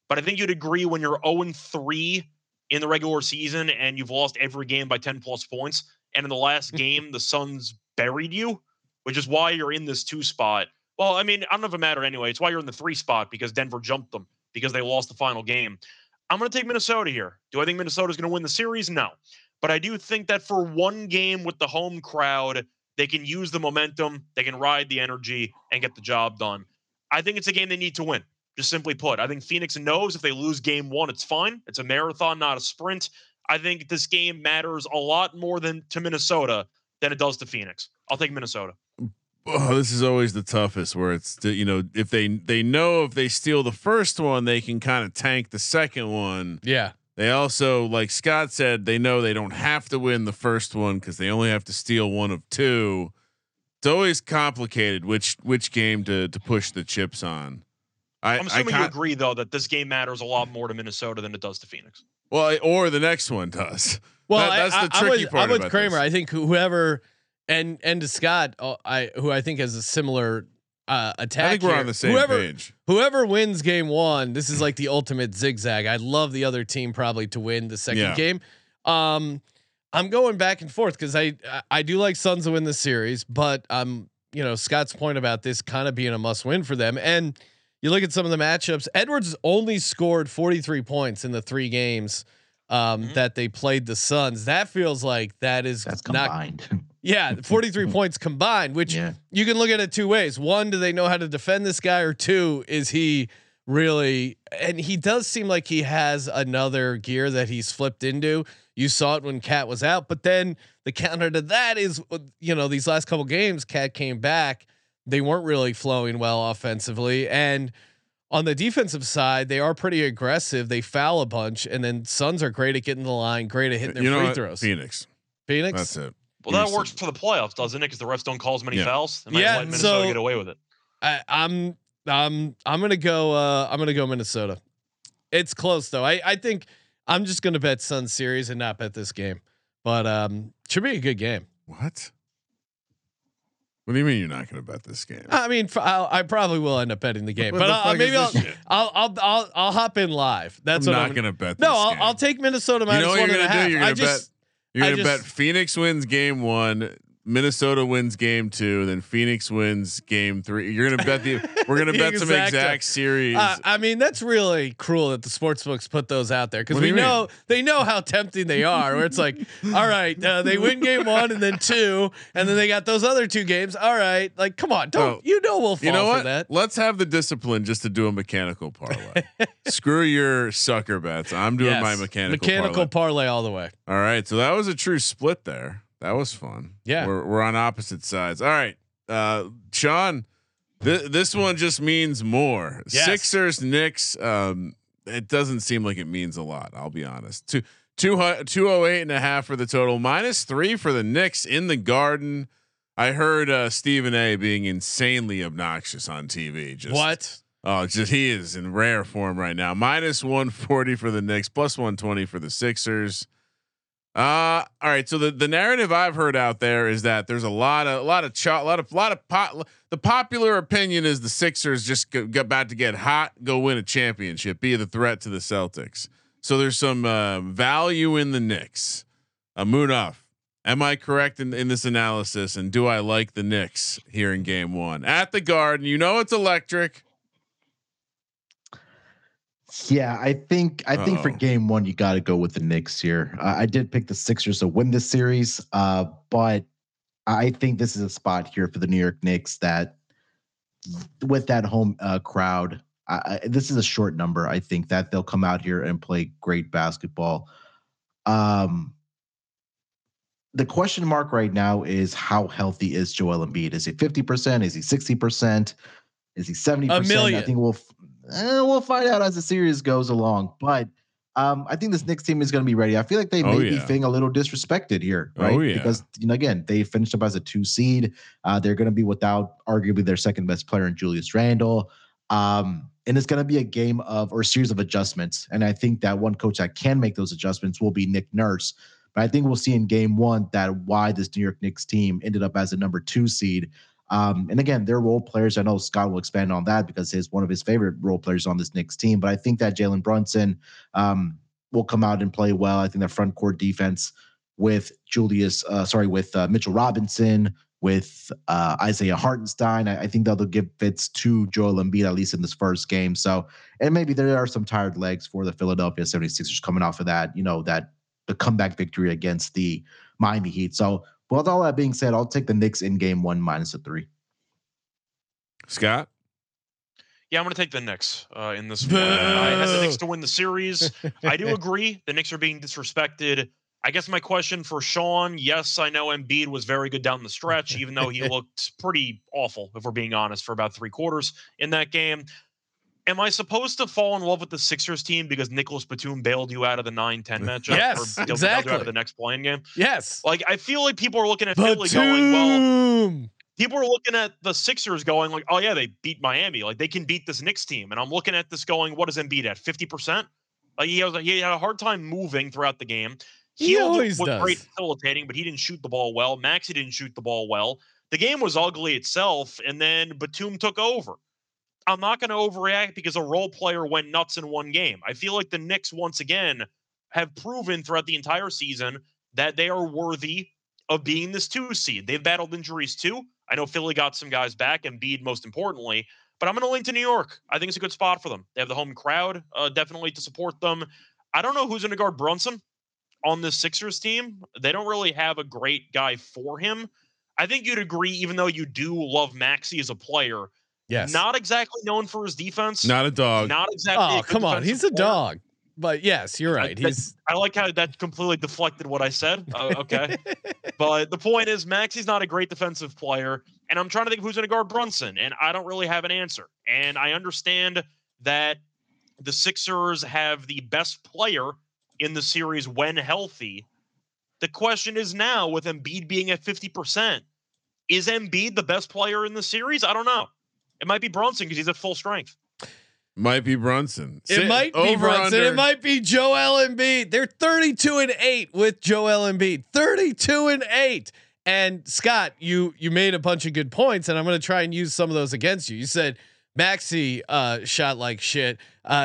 But I think you'd agree when you're 0-3 in the regular season and you've lost every game by 10 plus points, and in the last game the Suns buried you, which is why you're in this 2 spot. Well, I mean, I don't know if it mattered anyway. It's why you're in the 3 spot, because Denver jumped them because they lost the final game. I'm going to take Minnesota here. Do I think Minnesota's going to win the series? No. But I do think that for one game with the home crowd, they can use the momentum, they can ride the energy, and get the job done. I think it's a game they need to win, just simply put. I think Phoenix knows if they lose game 1, it's fine. It's a marathon, not a sprint. I think this game matters a lot more to Minnesota than it does to Phoenix. I'll take Minnesota. Oh, this is always the toughest, where it's, if they know if they steal the first one, they can kind of tank the second one. Yeah. They also, like Scott said, they know they don't have to win the first one because they only have to steal one of 2. It's always complicated which game to push the chips on. I'm assuming you agree though that this game matters a lot more to Minnesota than it does to Phoenix. Well, or the next one does. Well, that's the tricky part. I'm with Kramer. I think whoever and to Scott, who I think has a similar attack. I think we're on the same page. Whoever wins game 1, this is like the ultimate zigzag. I'd love the other team probably to win the second game. I'm going back and forth because I do like Suns to win the series, but Scott's point about this kind of being a must win for them. And you look at some of the matchups. Edwards only scored 43 points in the 3 games that they played the Suns. That feels like that's combined. Yeah, 43 points combined, which you can look at it 2 ways. 1, do they know how to defend this guy? Or 2, is he really? And he does seem like he has another gear that he's flipped into. You saw it when Cat was out, but then the counter to that is, these last couple games, Cat came back. They weren't really flowing well offensively, and on the defensive side, they are pretty aggressive. They foul a bunch, and then Suns are great at getting the line, great at hitting their free throws. Phoenix. That's it. Well, that works for the playoffs, doesn't it? Because the refs don't call as many fouls. They might let Minnesota get away with it. I'm gonna go Minnesota. It's close though. I think I'm just gonna bet Suns series and not bet this game, but should be a good game. What? What do you mean you're not going to bet this game? I mean, I probably will end up betting the game, but I'll hop in live. That's I'm what not I'm going to bet. No, I'll take Minnesota minus 1.5. You're going to bet Phoenix wins game 1, Minnesota wins game 2, then Phoenix wins game 3. You're going to bet we're going to bet some exact series. I mean, that's really cruel that the sports books put those out there, because they know how tempting they are, where it's like, all right, they win game 1 and then 2, and then they got those other 2 games. All right. Like, come on, we'll fall for that. Let's have the discipline just to do a mechanical parlay. Screw your sucker bets. I'm doing my mechanical parlay all the way. All right. So that was a true split there. That was fun. Yeah. We're on opposite sides. All right. Sean, this one just means more. Yes. Sixers, Knicks. It doesn't seem like it means a lot. I'll be honest. 208.5 for the total, -3 for the Knicks in the Garden. I heard Stephen A being insanely obnoxious on TV. He is in rare form right now. -140 for the Knicks, +120 for the Sixers. All right. So the narrative I've heard out there is that there's the popular opinion is the Sixers just about to get hot, go win a championship, be the threat to the Celtics. So there's some value in the Knicks. Munaf, am I correct in this analysis? And do I like the Knicks here in game 1 at the Garden? It's electric. Yeah, I think for game 1 you got to go with the Knicks here. I did pick the Sixers to win this series, but I think this is a spot here for the New York Knicks that, with that home crowd, this is a short number. I think that they'll come out here and play great basketball. The question mark right now is how healthy is Joel Embiid? Is he 50%? Is he 60%? Is he 70%? A million. I think we'll find out as the series goes along. But I think this Knicks team is going to be ready. I feel like they may be feeling a little disrespected here, right? Because again, they finished up as a 2 seed. They're going to be without arguably their second best player in Julius Randle. And it's going to be a series of adjustments. And I think that one coach that can make those adjustments will be Nick Nurse. But I think we'll see in game 1 that why this New York Knicks team ended up as a number 2 seed. And again, they're role players. I know Scott will expand on that because he's one of his favorite role players on this Knicks team. But I think that Jalen Brunson will come out and play well. I think that front court defense with Mitchell Robinson, with Isaiah Hartenstein, I think they'll give fits to Joel Embiid, at least in this first game. So, and maybe there are some tired legs for the Philadelphia 76ers coming off of that, the comeback victory against the Miami Heat. So, with all that being said, I'll take the Knicks in game 1 -3. Scott? Yeah, I'm going to take the Knicks in this one. I had the Knicks to win the series. I do agree the Knicks are being disrespected. I guess my question for Sean, yes, I know Embiid was very good down the stretch, even though he looked pretty awful, if we're being honest, for about 3 quarters in that game. Am I supposed to fall in love with the Sixers team because Nicholas Batum bailed you out of the 9-10 matchup? Yes, or exactly. bailed you out of the next playing game? Yes. Like, I feel like people are looking at Philly going, well, Batum. people are looking at the Sixers going like, oh yeah, they beat Miami. Like, they can beat this Knicks team. And I'm looking at this going, what is Embiid at? 50%? Like, he had a hard time moving throughout the game. He Hield always was does. great facilitating, but he didn't shoot the ball well. Maxey didn't shoot the ball well. The game was ugly itself, and then Batum took over. I'm not going to overreact because a role player went nuts in one game. I feel like the Knicks, once again, have proven throughout the entire season that they are worthy of being this 2 seed. They've battled injuries too. I know Philly got some guys back, Embiid most importantly, but I'm going to lean to New York. I think it's a good spot for them. They have the home crowd definitely to support them. I don't know who's going to guard Brunson on the Sixers team. They don't really have a great guy for him. I think you'd agree, even though you do love Maxey as a player, Yes. not exactly known for his defense. Not a dog. Not exactly. Oh, a good come on. defensive He's a player. dog. But yes, you're right. I like how that completely deflected what I said. Okay. But the point is, Maxey's not a great defensive player. And I'm trying to think of who's going to guard Brunson. And I don't really have an answer. And I understand that the Sixers have the best player in the series when healthy. The question is now, with Embiid being at 50%, is Embiid the best player in the series? I don't know. It might be Brunson because he's at full strength. Might be Brunson. It might be Brunson. It might be Joel Embiid. They're 32-8 with Joel Embiid. 32-8. And Scott, you made a bunch of good points, and I'm going to try and use some of those against you. You said Maxey shot like shit.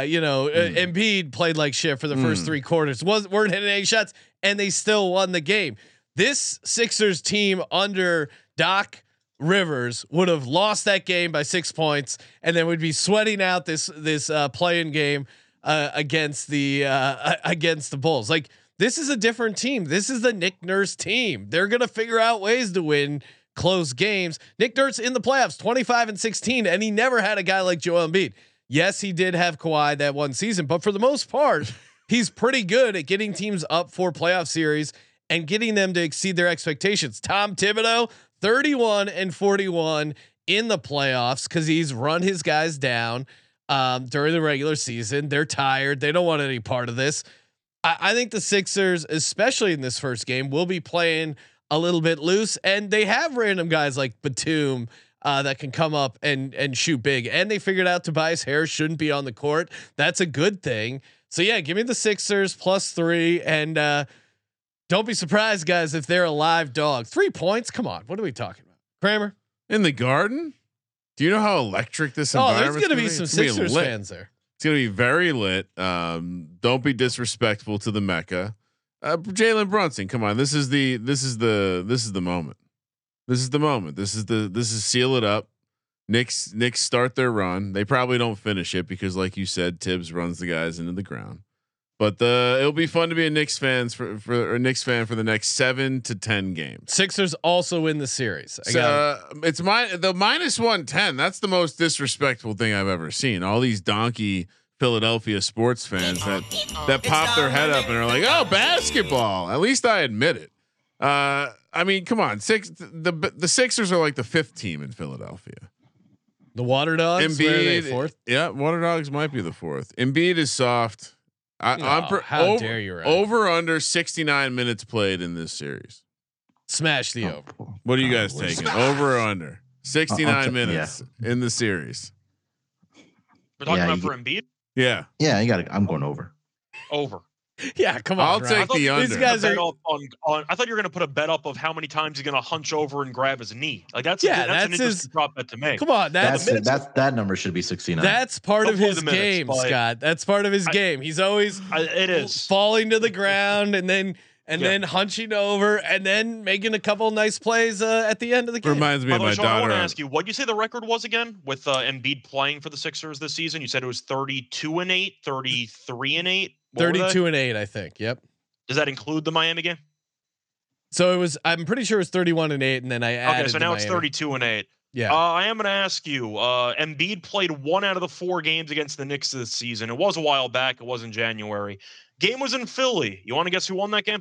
Embiid played like shit for the first 3 quarters. Weren't hitting any shots, and they still won the game. This Sixers team under Doc Rivers would have lost that game by 6 points, and then would be sweating out this play-in game against the Bulls. Like, this is a different team. This is the Nick Nurse team. They're gonna figure out ways to win close games. Nick Nurse in the playoffs, 25-16, and he never had a guy like Joel Embiid. Yes, he did have Kawhi that one season, but for the most part, he's pretty good at getting teams up for playoff series and getting them to exceed their expectations. Tom Thibodeau, 31-41 in the playoffs because he's run his guys down during the regular season. They're tired. They don't want any part of this. I think the Sixers, especially in this first game, will be playing a little bit loose, and they have random guys like Batum that can come up and shoot big. And they figured out Tobias Harris shouldn't be on the court. That's a good thing. So yeah, give me the Sixers +3, and don't be surprised, guys, if they're a live dog. 3 points. Come on. What are we talking about? Kramer in the Garden. Do you know how electric this Oh, environment? there's going to be some Sixers lit. fans there. It's going to be very lit. Don't be disrespectful to the Mecca. Jalen Brunson, come on. This is the moment. This is the moment. This is seal it up. Knicks start their run. They probably don't finish it because, like you said, Tibbs runs the guys into the ground. But it'll be fun to be a Knicks fan for the next 7 to 10 games. Sixers also win the series. It's the -110. That's the most disrespectful thing I've ever seen. All these donkey Philadelphia sports fans that pop their head up and are like, "Oh, basketball." At least I admit it. I mean, come on. The Sixers are like the 5th team in Philadelphia. The Water Dogs. Embiid, 4th. Yeah, Water Dogs might be the 4th. Embiid is soft. How dare you? Right? Over under 69 minutes played in this series. Smash the over. What are you guys taking? Over or under 69 minutes in the series? We're talking about for Embiid. Yeah. Yeah, I'm going over. Over. Yeah, come on. I'll Ryan. take the These under. guys Bet are. up on. I thought you were going to put a bet up of how many times he's going to hunch over and grab his knee. Like that's Yeah, an that's interesting his- prop bet to make. Come on, that's That number should be 69. that's part Don't of play his the minutes, game, but Scott. That's part of his game. He's always It is. falling to the ground and then hunching over and then making a couple nice plays at the end of the game. Reminds me By of the way, my Sean, I want daughter. to ask you, what did you say the record was again with Embiid playing for the Sixers this season? You said it was 32-8, 33-8. What were they? 32-8, I think. Yep. Does that include the Miami game? So it was. I'm pretty sure it was 31-8, and then I added. Okay, so the now it's Miami. 32-8. Yeah. I am going to ask you. Embiid played 1 out of the 4 games against the Knicks this season. It was a while back. It was in January. Game was in Philly. You want to guess who won that game?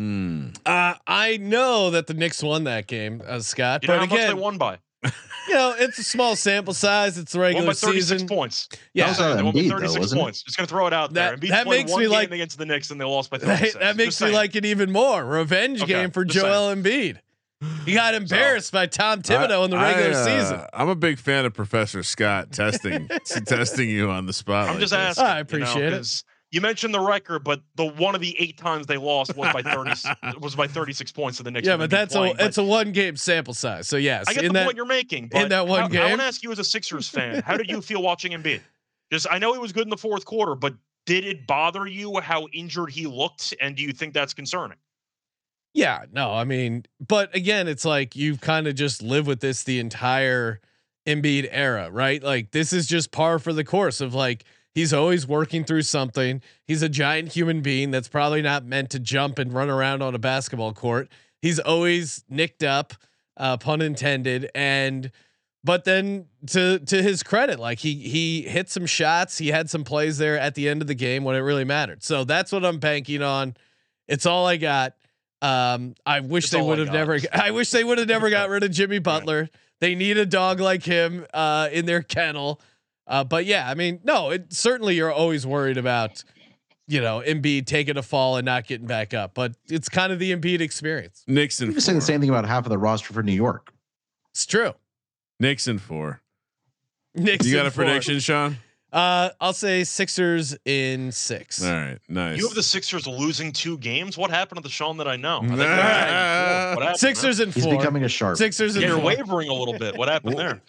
I know that the Knicks won that game, Scott. You know but how much again, they won by? it's a small sample size. It's the Won regular by 36 season. points. Yeah, That was They won by Embiid, 36 though, wasn't it? points. Just going to throw it out That- there. Embiid that played makes one me game like- against the Knicks and they lost by that, 36. that makes Just me saying. like it even more. Revenge Okay, game for just Joel Embiid. He got embarrassed by Tom Thibodeau in the regular season. I'm a big fan of Professor Scott testing you on the spot. I'm like just this. asking. I appreciate it. 'cause You mentioned the record, but the one of the 8 times they lost was by 36 points to the Knicks. Yeah, with but Embiid it's playing. a one game sample size. So yes, I get in the that point you're making. in But that one I game- want to ask you as a Sixers fan, how did you feel watching Embiid? Just I know he was good in the fourth quarter, but did it bother you how injured he looked, and do you think that's concerning? Yeah, no, I mean, but again, it's like you've kind of just lived with this the entire Embiid era, right? Like this is just par for the course of like he's always working through something. He's a giant human being that's probably not meant to jump and run around on a basketball court. He's always nicked up, pun intended, but then to his credit, like he hit some shots, he had some plays there at the end of the game when it really mattered. So that's what I'm banking on. It's all I got. I wish It's they all would I have got. never. I wish they would have never got rid of Jimmy Butler. They need a dog like him in their kennel. But yeah, I mean, no, it certainly you're always worried about, Embiid taking a fall and not getting back up. But it's kind of the Embiid experience. Nixon. You can say the same thing about half of the roster for New York. It's true. Nixon 4. Nixon You got a 4. prediction, Sean? I'll say Sixers in 6. All right, nice. You have the Sixers losing 2 games. What happened to the Sean that I know? I think Nah. what happened, Sixers in He's 4. becoming a sharp. Sixers man? in You're 4. wavering a little bit. What happened there?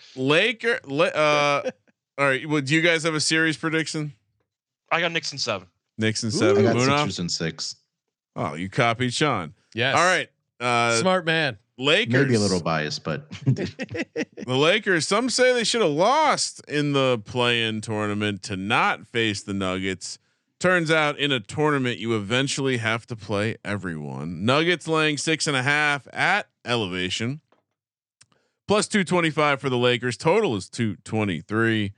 All right. Well, do you guys have a series prediction? I got Knicks in 7. Nixon I 7. got Munaf? Sixers in 6. Oh, you copied Sean. Yes. All right. Smart man. Lakers. Maybe a little biased, but The Lakers. Some say they should have lost in the play-in tournament to not face the Nuggets. Turns out in a tournament you eventually have to play everyone. Nuggets laying 6.5 at elevation. Plus 225 for the Lakers. Total is 223.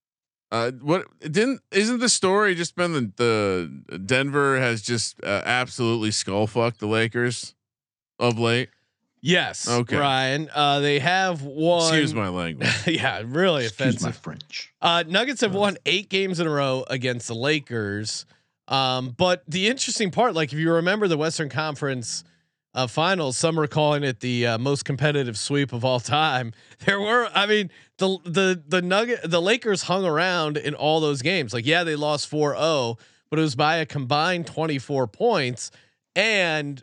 Isn't the story just been the Denver has just absolutely skull fucked the Lakers of late? Yes. Okay. Ryan. They have won. Excuse my language. Yeah, really excuse my offensive. French. Nuggets have won 8 games in a row against the Lakers. But the interesting part, like if you remember the Western Conference finals, some are calling it the most competitive sweep of all time. There were, I mean, the Lakers hung around in all those games. Like, yeah, they lost 4-0, but it was by a combined 24 points. And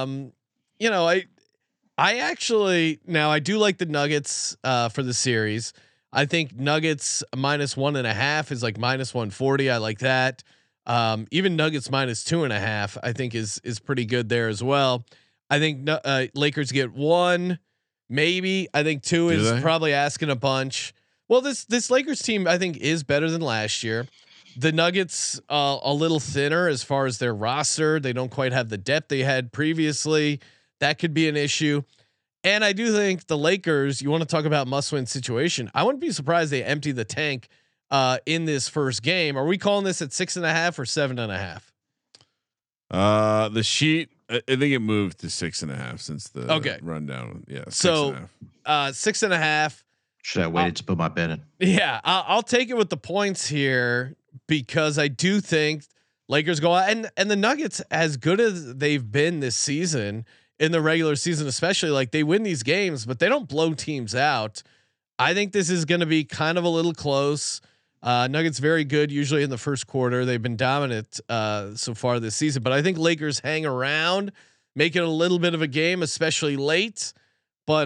I actually now I do like the Nuggets for the series. I think Nuggets -1.5 is like -140. I like that. Even Nuggets -2.5 I think is pretty good there as well. I think Lakers get 1, maybe. I think 2 Do is they? probably asking a bunch. Well, this Lakers team I think is better than last year. The Nuggets a little thinner as far as their roster. They don't quite have the depth they had previously. That could be an issue. And I do think the Lakers, you want to talk about must-win situation. I wouldn't be surprised they empty the tank in this first game. Are we calling this at 6.5 or 7.5? The sheet, I think it moved to 6.5 since the Okay. rundown. Yeah. So, 6.5. 6.5. Should I waited to put my bet in? Yeah, I'll take it with the points here because I do think Lakers go out and the Nuggets, as good as they've been this season in the regular season, especially, like they win these games, but they don't blow teams out. I think this is going to be kind of a little close. Nuggets very good usually in the first quarter. They've been dominant so far this season, but I think Lakers hang around, make it a little bit of a game, especially late. But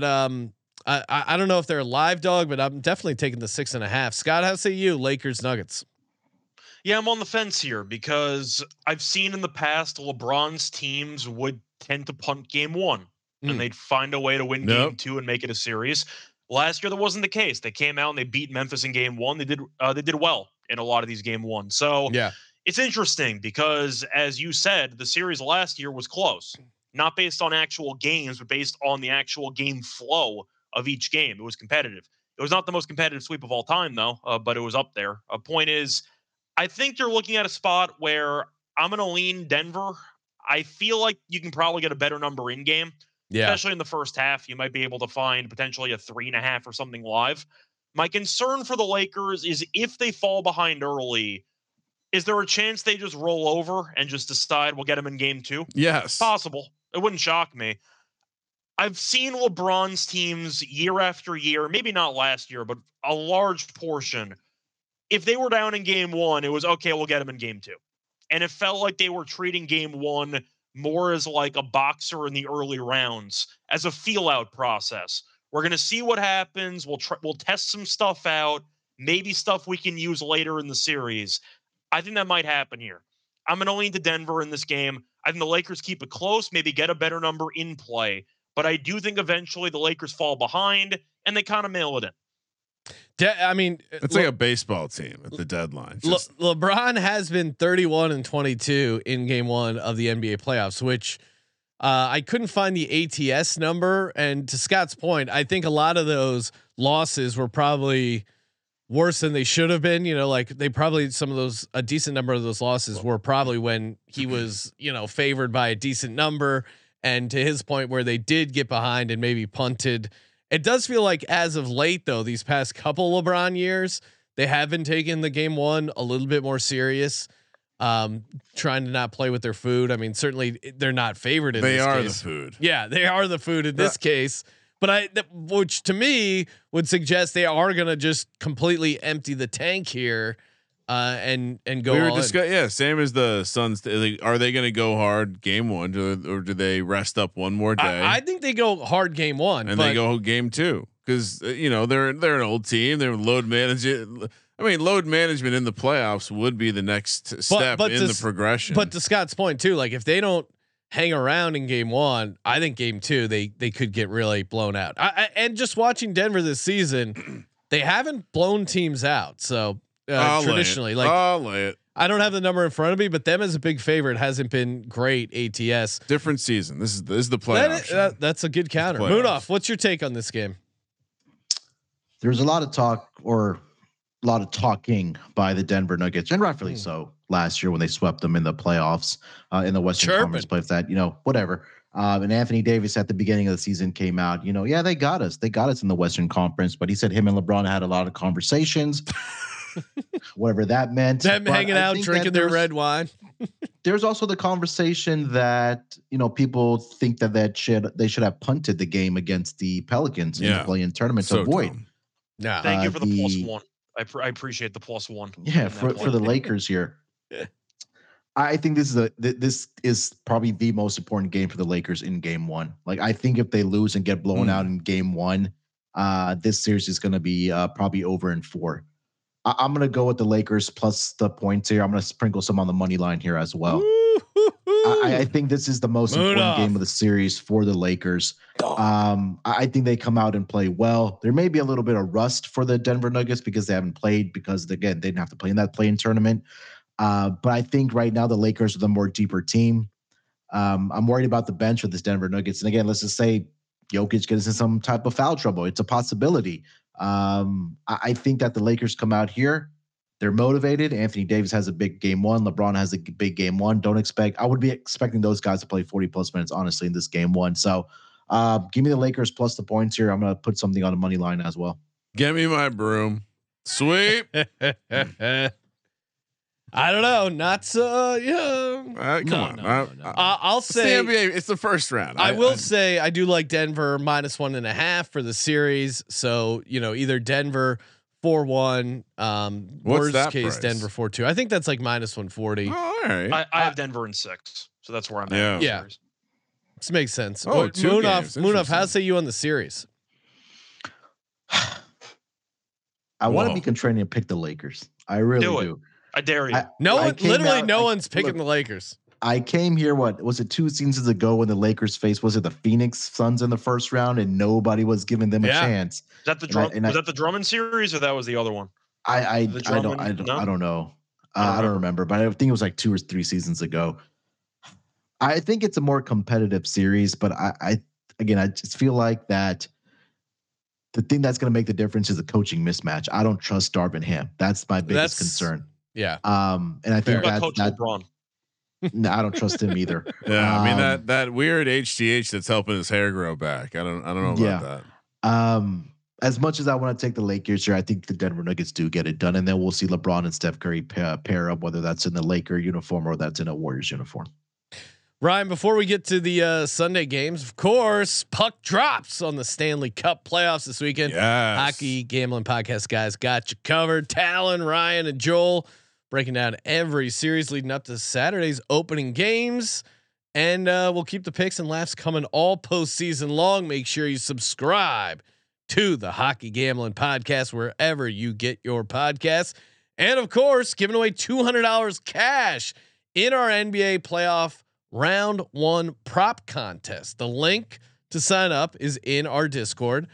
I don't know if they're a live dog, but I'm definitely taking the 6.5. Scott, how say you? Lakers Nuggets. Yeah, I'm on the fence here because I've seen in the past LeBron's teams would tend to punt game one and they'd find a way to win game two and make it a series. Last year, that wasn't the case. They came out and they beat Memphis in game one. They did well in a lot of these game ones. So yeah, it's interesting because, as you said, the series last year was close, not based on actual games, but based on the actual game flow of each game. It was competitive. It was not the most competitive sweep of all time, though, but it was up there. A point is, I think you're looking at a spot where I'm going to lean Denver. I feel like you can probably get a better number in game, especially in the first half. You might be able to find potentially a 3.5 or something live. My concern for the Lakers is if they fall behind early, is there a chance they just roll over and just decide we'll get them in game two? Yes. Possible. It wouldn't shock me. I've seen LeBron's teams year after year, maybe not last year, but a large portion. If they were down in game one, it was okay, we'll get them in game two. And it felt like they were treating game one more as like a boxer in the early rounds, as a feel out process. We're going to see what happens. We'll test some stuff out, maybe stuff we can use later in the series. I think that might happen here. I'm going to lean to Denver in this game. I think the Lakers keep it close, maybe get a better number in play. But I do think eventually the Lakers fall behind and they kind of mail it in. I mean, it's like a baseball team at the deadline. LeBron has been 31-22 in game one of the NBA playoffs, which I couldn't find the ATS number. And to Scott's point, I think a lot of those losses were probably worse than they should have been. You know, like they probably a decent number of those losses were probably when he was, favored by a decent number. And to his point, where they did get behind and maybe punted. It does feel like as of late, though, these past couple LeBron years, they have been taking the game one a little bit more serious, trying to not play with their food. I mean, certainly they're not favored in this case. They are the food. Yeah, they are the food in this case. But which to me would suggest they are going to just completely empty the tank here. And go. We were same as the Suns. Are they going to go hard game one, or do they rest up one more day? I think they go hard game one, and they go game two because they're an old team. They're load management. I mean, load management in the playoffs would be the next step in the progression. But to Scott's point too, like if they don't hang around in game one, I think game two they could get really blown out. And just watching Denver this season, they haven't blown teams out. So. Traditionally, I'll lay it. I don't have the number in front of me, but them as a big favorite hasn't been great. ATS different season. This is the playoff. That's a good counter. Moonoff, what's your take on this game? There's a lot of talk or a lot of talking by the Denver Nuggets, and rightfully so. Last year when they swept them in the playoffs in the Western Conference playoffs, that whatever. And Anthony Davis at the beginning of the season came out, yeah, they got us. They got us in the Western Conference, but he said him and LeBron had a lot of conversations. Whatever that meant. Them hanging out, drinking their red wine. There's also the conversation that people think that they should have punted the game against the Pelicans in the play-in tournament to avoid. Yeah, thank you for the +1. I appreciate the +1. Yeah, for the Lakers here. I think this is probably the most important game for the Lakers in game one. Like I think if they lose and get blown out in game one, this series is going to be probably over in 4. I'm going to go with the Lakers plus the points here. I'm going to sprinkle some on the money line here as well. I think this is the most important game of the series for the Lakers. I think they come out and play well. There may be a little bit of rust for the Denver Nuggets because they haven't played because, again, they didn't have to play in that play-in tournament. But I think right now the Lakers are the more deeper team. I'm worried about the bench with this Denver Nuggets. And again, let's just say Jokic gets in some type of foul trouble. It's a possibility. I think that the Lakers come out here. They're motivated. Anthony Davis has a big game one. LeBron has a big game one. I would be expecting those guys to play 40 plus minutes, honestly, in this game one. So give me the Lakers plus the points here. I'm going to put something on the money line as well. Get me my broom. Sweep. I don't know. Not so. Yeah. Come on. I'll say it's the NBA. It's the first round. I will say I do like Denver -1.5 for the series. So either Denver 4-1. What's Worst that case, price? Denver 4-2. I think that's like -140. Oh, all right. I have Denver in 6, so that's where I'm at. Yeah. in the Yeah. series. This makes sense. Oh, What- 2 games. Munaf, how Interesting. say you on the series? I want to Whoa. be contrarian and pick the Lakers. I really Do it. do. I dare you. I- No I one, came literally, out- no I- one's picking look, the Lakers. I came here, what was it, 2 seasons ago when the Lakers faced, was it the Phoenix Suns in the first round, and nobody was giving them a Yeah. chance. Is that the and I- drum? and I- Was that the Drummond series, or that was the other one? I The don't Drummond- no? I don't know. I don't I don't remember, but I think it was like 2 or 3 seasons ago. I think it's a more competitive series, but I just feel like that the thing that's going to make the difference is the coaching mismatch. I don't trust Darvin Ham. That's my biggest That's- concern. Yeah. And I Fair. think What about Coach that LeBron? no, I don't trust him either. Yeah, I mean Um, that weird HGH that's helping his hair grow back. I don't know about Yeah. that. As much as I want to take the Lakers here, I think the Denver Nuggets do get it done, and then we'll see LeBron and Steph Curry pair up, whether that's in the Laker uniform or that's in a Warriors uniform. Ryan, before we get to the Sunday games, of course, puck drops on the Stanley Cup playoffs this weekend. Yes. Hockey Gambling Podcast guys got you covered. Talon, Ryan, and Joel breaking down every series leading up to Saturday's opening games. And we'll keep the picks and laughs coming all postseason long. Make sure you subscribe to the Hockey Gambling Podcast wherever you get your podcasts. And of course, giving away $200 cash in our NBA playoff round 1 prop contest. The link to sign up is in our Discord,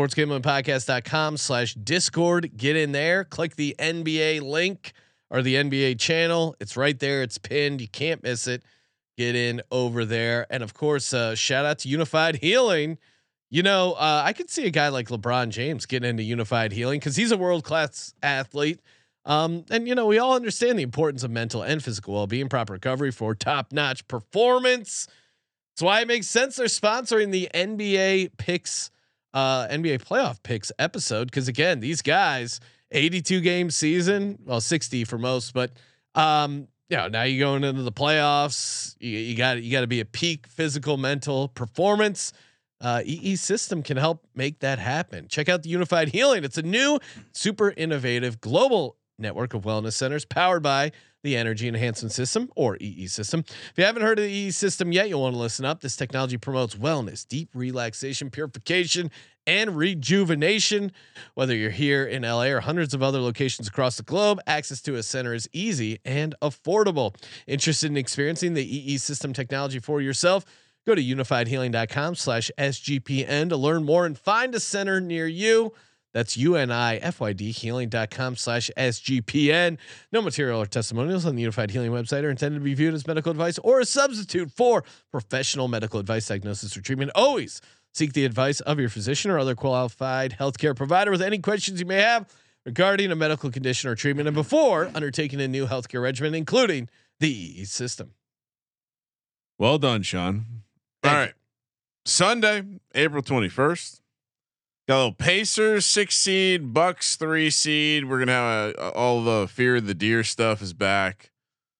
sportsgamblingpodcast.com/discord. Get in there, click the NBA link or the NBA channel. It's right there. It's pinned. You can't miss it. Get in over there. And of course, shout out to Unified Healing. You know, I could see a guy like LeBron James getting into Unified Healing because he's a world-class athlete. And you know, we all understand the importance of mental and physical well-being, proper recovery for top-notch performance. That's why it makes sense they're sponsoring the NBA picks, NBA playoff picks episode. Because again, these guys, 82 game season, well, 60 for most, but now you're going into the playoffs. You got to be a peak physical, mental performance. EE System can help make that happen. Check out the Unified Healing. It's a new, super innovative global network of wellness centers powered by the Energy Enhancement System, or EE System. If you haven't heard of the EE System yet, you'll want to listen up. This technology promotes wellness, deep relaxation, purification, and rejuvenation. Whether you're here in LA or hundreds of other locations across the globe, access to a center is easy and affordable. Interested in experiencing the EE System technology for yourself? Go to unifiedhealing.com/SGPN to learn more and find a center near you. That's UNIFYD healing.com/SGPN. No material or testimonials on the Unified Healing website are intended to be viewed as medical advice or a substitute for professional medical advice, diagnosis, or treatment. Always seek the advice of your physician or other qualified healthcare provider with any questions you may have regarding a medical condition or treatment and before undertaking a new healthcare regimen, including the EE System. Well done, Sean. Thank All right. Sunday, April 21st. Got a little Pacers 6 seed, Bucks 3 seed. We're gonna have all the Fear of the Deer stuff is back.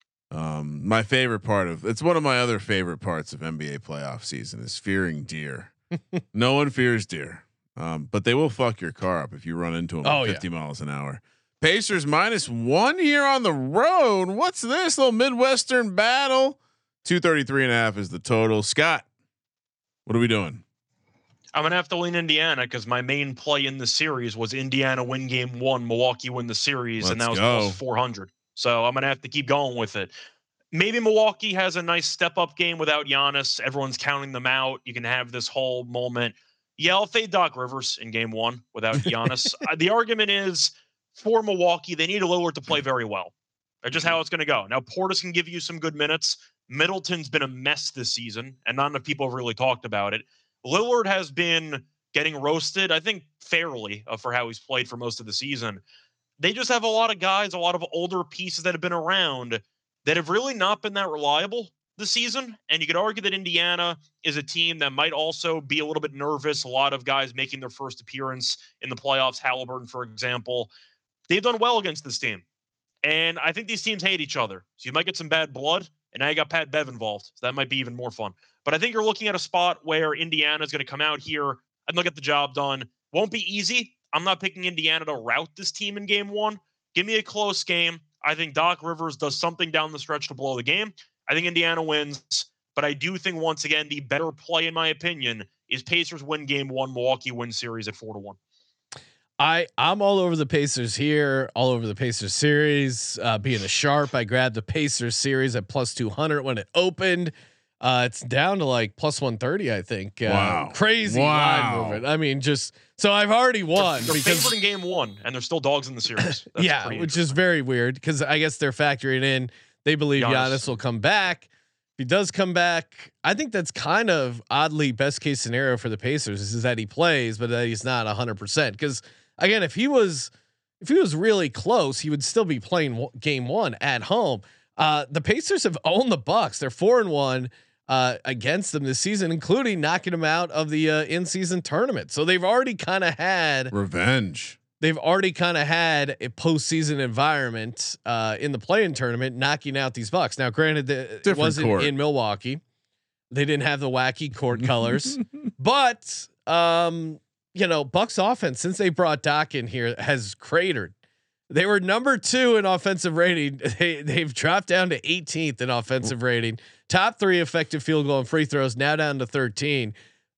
My favorite part of it's one of my other favorite parts of NBA playoff season is fearing deer. No one fears deer, but they will fuck your car up if you run into them at 50 miles an hour. Pacers -1 here on the road. What's this little Midwestern battle? 233.5 is the total. Scott, what are we doing? I'm gonna have to lean Indiana because my main play in the series was Indiana win game 1, Milwaukee win the series, and that was plus 400. So I'm gonna have to keep going with it. Maybe Milwaukee has a nice step up game without Giannis. Everyone's counting them out. You can have this whole moment. Yeah, I'll fade Doc Rivers in game 1 without Giannis. The argument is for Milwaukee, they need Lillard to play very well. That's just how it's going to go. Now, Portis can give you some good minutes. Middleton's been a mess this season, and not enough people have really talked about it. Lillard has been getting roasted, I think, fairly for how he's played for most of the season. They just have a lot of guys, a lot of older pieces that have been around that have really not been that reliable this season. And you could argue that Indiana is a team that might also be a little bit nervous. A lot of guys making their first appearance in the playoffs, Halliburton, for example. They've done well against this team. And I think these teams hate each other. So you might get some bad blood. And now you got Pat Bev involved. So that might be even more fun. But I think you're looking at a spot where Indiana is going to come out here and they'll get the job done. Won't be easy. I'm not picking Indiana to rout this team in game one. Give me a close game. I think Doc Rivers does something down the stretch to blow the game. I think Indiana wins, but I do think, once again, the better play, in my opinion, is Pacers win game one, Milwaukee win series at 4-1. I'm all over the Pacers here, all over the Pacers series. Being a sharp, I grabbed the Pacers series at plus 200 when it opened. It's down to like plus 130, I think. Wow. Crazy line movement. I mean, just so I've already won. They're favored in game one, and they're still dogs in the series. That's yeah, which is very weird because I guess they're factoring in. They believe Giannis will come back. If he does come back, I think that's kind of oddly best case scenario for the Pacers is that he plays, but that he's not 100%. Because again, if he was really close, he would still be playing game one at home. The Pacers have owned the Bucks. They're 4-1 against them this season, including knocking them out of the in-season tournament. So they've already kind of had revenge. They've already kind of had a postseason environment in the play-in tournament, knocking out these Bucks. Now, granted, it wasn't in Milwaukee. They didn't have the wacky court colors, but Bucks offense since they brought Doc in here has cratered. They were number 2 in offensive rating. They've dropped down to 18th in offensive rating. Top 3 effective field goal and free throws, now down to 13.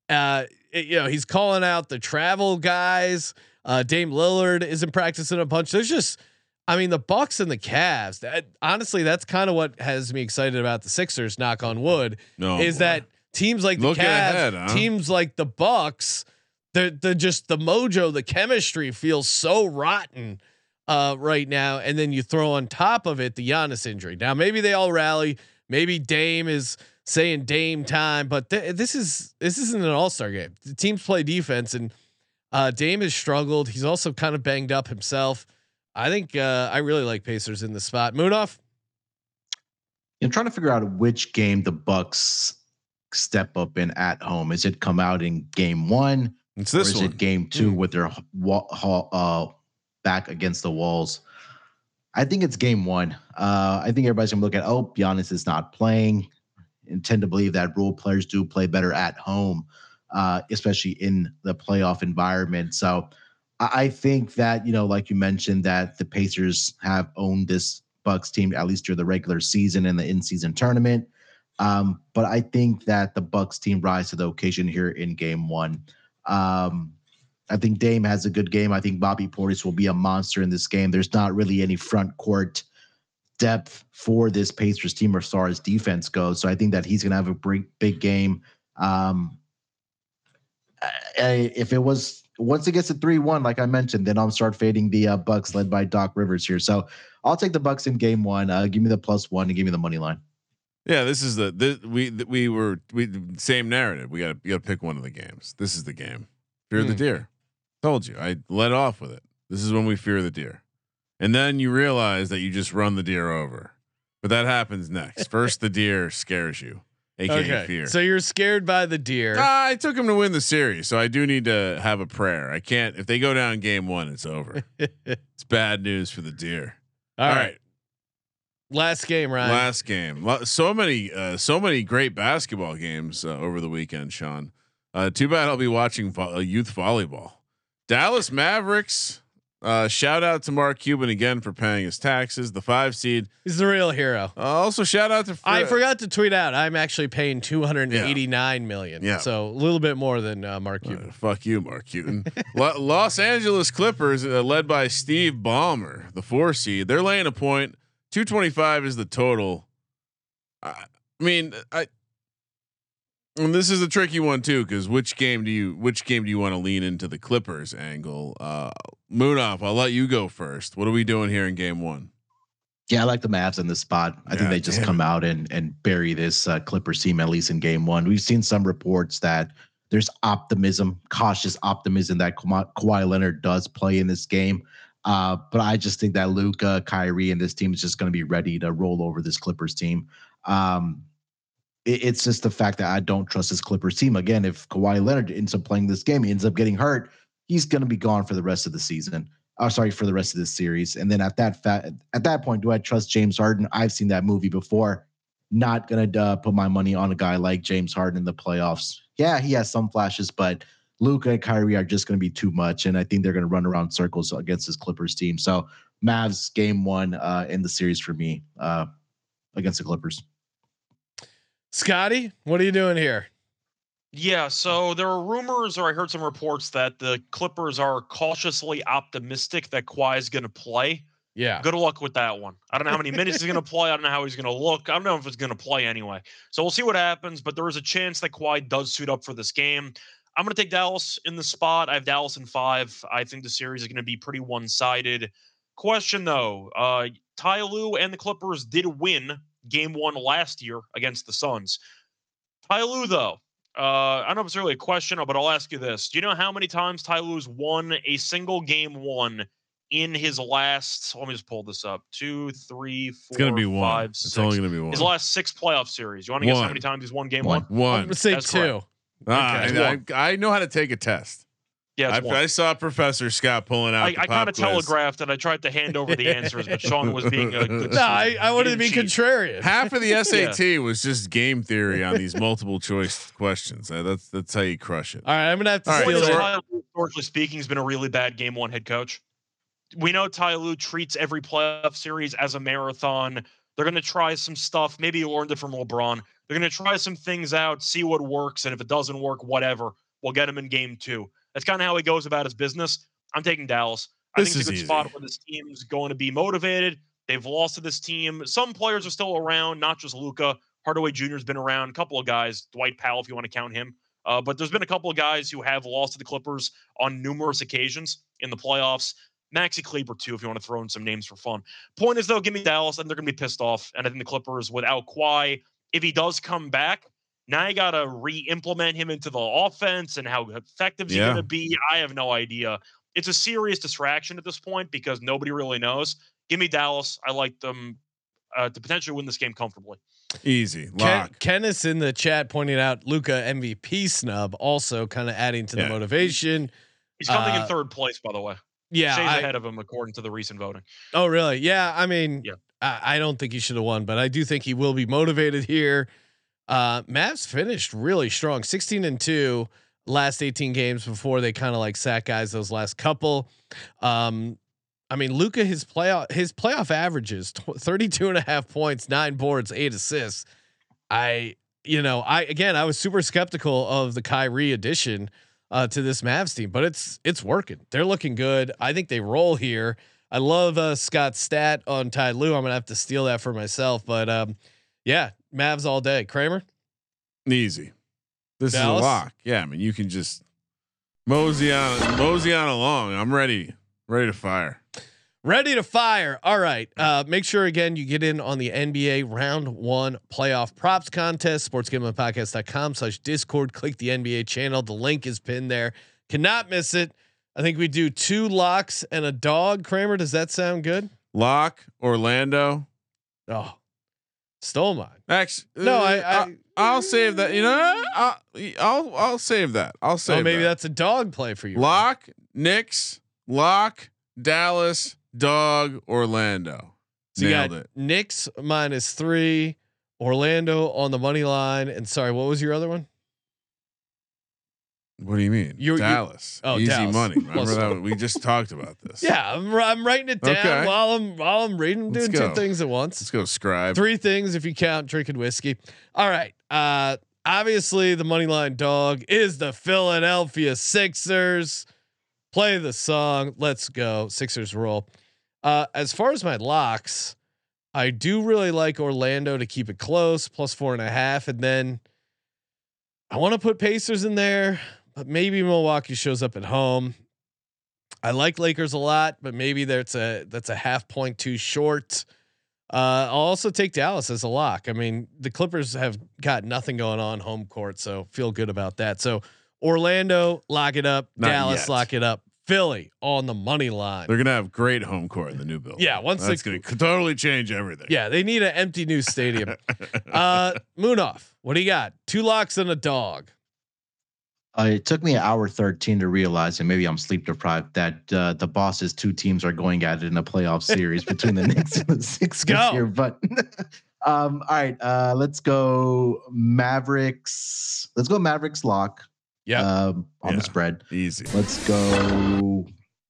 He's calling out the travel guys. Dame Lillard isn't practicing a bunch. There's just, the Bucks and the Cavs. Honestly, that's kind of what has me excited about the Sixers. Knock on wood. That teams like the Cavs, teams like the Bucks, they're just the mojo, the chemistry feels so rotten right now. And then you throw on top of it the Giannis injury. Now maybe they all rally. Maybe Dame is saying Dame time, but this isn't an all-star game. The teams play defense, and Dame has struggled. He's also kind of banged up himself. I think I really like Pacers in the spot. Moonoff? I'm trying to figure out which game the Bucks step up in at home. Is it come out in game one? It's this or is one. it game two with their back against the walls? I think it's game one. I think everybody's gonna look at, Giannis is not playing, and tend to believe that role players do play better at home, especially in the playoff environment. So I think that, like you mentioned, that the Pacers have owned this Bucks team at least through the regular season and the in-season tournament. But I think that the Bucks team rise to the occasion here in game one. I think Dame has a good game. I think Bobby Portis will be a monster in this game. There's not really any front court depth for this Pacers team as far as defense goes. So I think that he's going to have a big game. If it was, once it gets to 3-1, like I mentioned, then I'll start fading the Bucks led by Doc Rivers here. So I'll take the Bucks in game one. Give me the +1 and give me the money line. Yeah, this is we same narrative. We got to pick one of the games. This is the game. Fear the deer. Told you. I led off with it. This is when we fear the deer. And then you realize that you just run the deer over. But that happens next. First the deer scares you, aka fear. So you're scared by the deer. I took him to win the series, so I do need to have a prayer. I can't, if they go down game one, it's over. It's bad news for the deer. All right. Last game, Ryan. Last game. So many great basketball games over the weekend, Sean. Too bad I'll be watching youth volleyball. Dallas Mavericks. Shout out to Mark Cuban again for paying his taxes. The 5 seed. He's the real hero. Also shout out to. I forgot to tweet out. I'm actually paying $289 million. Yeah. So a little bit more than Mark Cuban. Fuck you, Mark Cuban. Los Angeles Clippers, led by Steve Ballmer, the 4 seed. They're laying a point. 225 is the total. And this is a tricky one too, because which game do you want to lean into the Clippers angle? Moonoff, I'll let you go first. What are we doing here in game one? Yeah, I like the Mavs in this spot. I think they just come out and bury this Clippers team, at least in game one. We've seen some reports that there's cautious optimism that Kawhi Leonard does play in this game. But I just think that Luka, Kyrie, and this team is just going to be ready to roll over this Clippers team. It's just the fact that I don't trust this Clippers team. Again, if Kawhi Leonard ends up playing this game, he ends up getting hurt, he's going to be gone for the rest of the season. For the rest of this series. And then at that point, do I trust James Harden? I've seen that movie before. Not going to put my money on a guy like James Harden in the playoffs. Yeah, he has some flashes, but Luka and Kyrie are just going to be too much, and I think they're going to run around circles against this Clippers team. So Mavs game 1 in the series for me against the Clippers. Scotty, what are you doing here? Yeah, so there are rumors, or I heard some reports that the Clippers are cautiously optimistic that Kawhi is going to play. Yeah. Good luck with that one. I don't know how many minutes he's going to play. I don't know how he's going to look. I don't know if he's going to play anyway. So we'll see what happens, but there is a chance that Kawhi does suit up for this game. I'm going to take Dallas in the spot. I have Dallas in 5. I think the series is going to be pretty one-sided. Question, though. Ty Lue and the Clippers did win game 1 last year against the Suns. Ty Lue, though, I don't know if it's really a question, but I'll ask you this. Do you know how many times Ty Lue's won a single game 1 in his last, let me just pull this up, 2, 3, 4, It's gonna be 1. 5, It's 6. only gonna be 1. His last 6 playoff series. You want to guess how 1. many times he's won game 1? I'm 1. gonna say That's 2. correct. I know how to take a test. Yeah, it's 1. I saw Professor Scott pulling out. I kind of telegraphed and I tried to hand over the answers, but Sean was being a good No, I wanted to be cheat. contrarian. Half of the SAT was just game theory on these multiple choice questions. That's how you crush it. All right, I'm gonna have to All right, steal Point is, that. Ty Lue, historically speaking, has been a really bad game 1 head coach. We know Ty Lue treats every playoff series as a marathon. They're going to try some stuff. Maybe you learned it from LeBron. They're going to try some things out, see what works, and if it doesn't work, whatever. We'll get him in game 2. That's kind of how he goes about his business. I'm taking Dallas. I This think it's a is good spot easy. where this team's going to be motivated. They've lost to this team. Some players are still around, not just Luka. Hardaway Jr. has been around. A couple of guys, Dwight Powell, if you want to count him. But there's been a couple of guys who have lost to the Clippers on numerous occasions in the playoffs. Maxi Kleber, too, if you want to throw in some names for fun. Point is, though, give me Dallas, and they're going to be pissed off. And I think the Clippers, without Kawhi, if he does come back, now you got to re-implement him into the offense and how effective is he going to be. I have no idea. It's a serious distraction at this point because nobody really knows. Give me Dallas. I like them to potentially win this game comfortably. Easy lock. Kenneth in the chat pointed out Luka MVP snub, also kind of adding to the motivation. He's coming in 3rd place, by the way. Yeah, Shay's ahead of him according to the recent voting. Oh, really? Yeah. I mean, Yeah. I don't think he should have won, but I do think he will be motivated here. Mavs finished really strong, 16-2 last 18 games before they kind of like sat guys those last couple. I mean, Luka, his playoff averages 32.5 points, 9 boards, 8 assists. I was super skeptical of the Kyrie addition to this Mavs team, but it's working. They're looking good. I think they roll here. I love Scott's stat on Ty Lue. I'm gonna have to steal that for myself, but yeah, Mavs all day. Kramer, Easy. This Dallas? is a lock. Yeah, I mean you can just mosey on along. I'm ready to fire. ready to fire. All right. Make sure again you get in on the NBA round 1 playoff props contest. sportsgamblingpodcast.com/discord. Click the NBA channel. The link is pinned there. Cannot miss it. I think we do 2 locks and a dog. Kramer, does that sound good? Lock Orlando. Oh, stole mine. Actually, No, I'll save that. You know, I'll save that. I'll save. Oh, maybe that. that's a dog play for you. Lock Knicks. Lock Dallas. Dog Orlando. So you Nailed got it. Knicks -3, Orlando on the money line, and sorry, what was your other one? What do you mean? Dallas. Easy Dallas. money. Remember Plus- that? We just talked about this. Yeah, I'm writing it down Okay. while I'm reading, Let's doing 2 go. things at once. Let's go, scribe. 3 things if you count drinking whiskey. All right. Obviously the money line dog is the Philadelphia Sixers. Play the song. Let's go. Sixers roll. As far as my locks, I do really like Orlando to keep it close, +4.5, and then I want to put Pacers in there, but maybe Milwaukee shows up at home. I like Lakers a lot, but maybe that's a 0.5 point too short. I'll also take Dallas as a lock. I mean, the Clippers have got nothing going on home court, so feel good about that. So Orlando, lock it up. Not Dallas, yet. lock it up. Philly on the money line. They're gonna have great home court in the new building. Yeah, once that's they- gonna totally change everything. Yeah, they need an empty new stadium. Moonoff, what do you got? 2 locks and a dog. It took me an hour 13 to realize, and maybe I'm sleep deprived, that the boss's 2 teams are going at it in a playoff series between the Knicks and the Sixers go. here. But all right, let's go Mavericks. Let's go Mavericks lock. Yeah. On the spread. Easy. Let's go.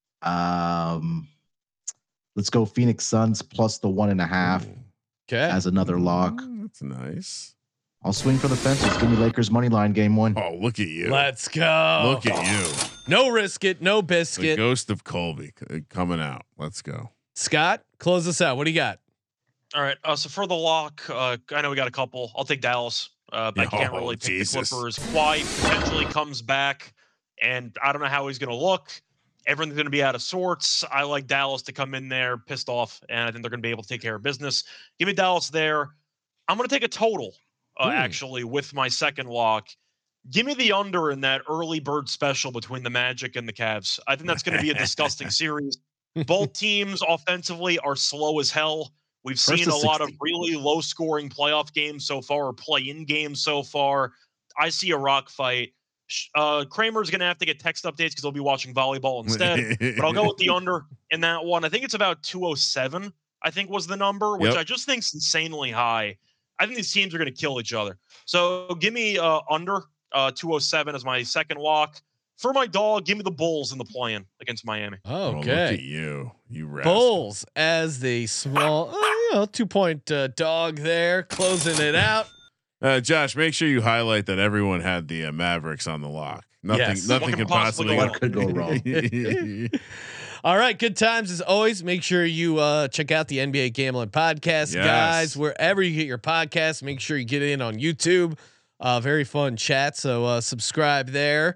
Let's go Phoenix Suns plus the 1.5 Okay. as another lock. That's nice. I'll swing for the fences. Give me Lakers money line game 1. Oh, look at you. Let's go. Look at you. No risk it, no The biscuit. ghost of Colby coming out. Let's go. Scott, close us out. What do you got? All right. So for the lock, I know we got a couple. I'll take Dallas. I can't really pick Jesus. the Clippers. Kawhi potentially comes back, and I don't know how he's going to look. Everyone's going to be out of sorts. I like Dallas to come in there pissed off, and I think they're going to be able to take care of business. Give me Dallas there. I'm going to take a total, actually, with my second lock. Give me the under in that early bird special between the Magic and the Cavs. I think that's going to be a disgusting series. Both teams offensively are slow as hell. We've First seen to a lot of 60. really low-scoring playoff games so far, or play-in games so far. I see a rock fight. Kramer's going to have to get text updates because he'll be watching volleyball instead. But I'll go with the under in that one. I think it's about 207, I think was the number, which Yep. I just think is insanely high. I think these teams are going to kill each other. So give me under 207 as my second lock. For my dog, give me the Bulls in the play-in against Miami. Oh, look Okay. at you. You rascal. Bulls as the small, 2-point dog there, closing it out. Josh, make sure you highlight that everyone had the Mavericks on the lock. Nothing, Yes. nothing What could could possibly possibly go What could go wrong? All right, good times as always. Make sure you check out the NBA Gambling Podcast, Yes. guys. Wherever you get your podcasts, make sure you get in on YouTube. Very fun chat, so subscribe there.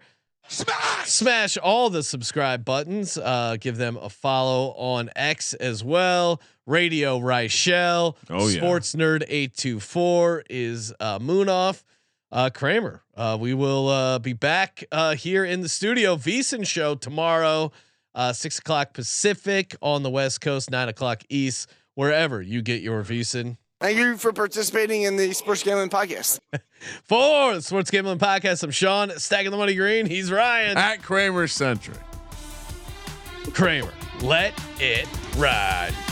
Smash all the subscribe buttons. Give them a follow on X as well. Radio Reichel. Oh, yeah. Sports Nerd 824 is Moonoff. Kramer. We will be back here in the studio. VSiN show tomorrow, 6 o'clock Pacific on the West Coast, 9 o'clock East, wherever you get your VSiN. Thank you for participating in the Sports Gambling Podcast. For the Sports Gambling Podcast, I'm Sean, stacking the money green. He's Ryan. At Kramer Centric. Kramer, let it ride.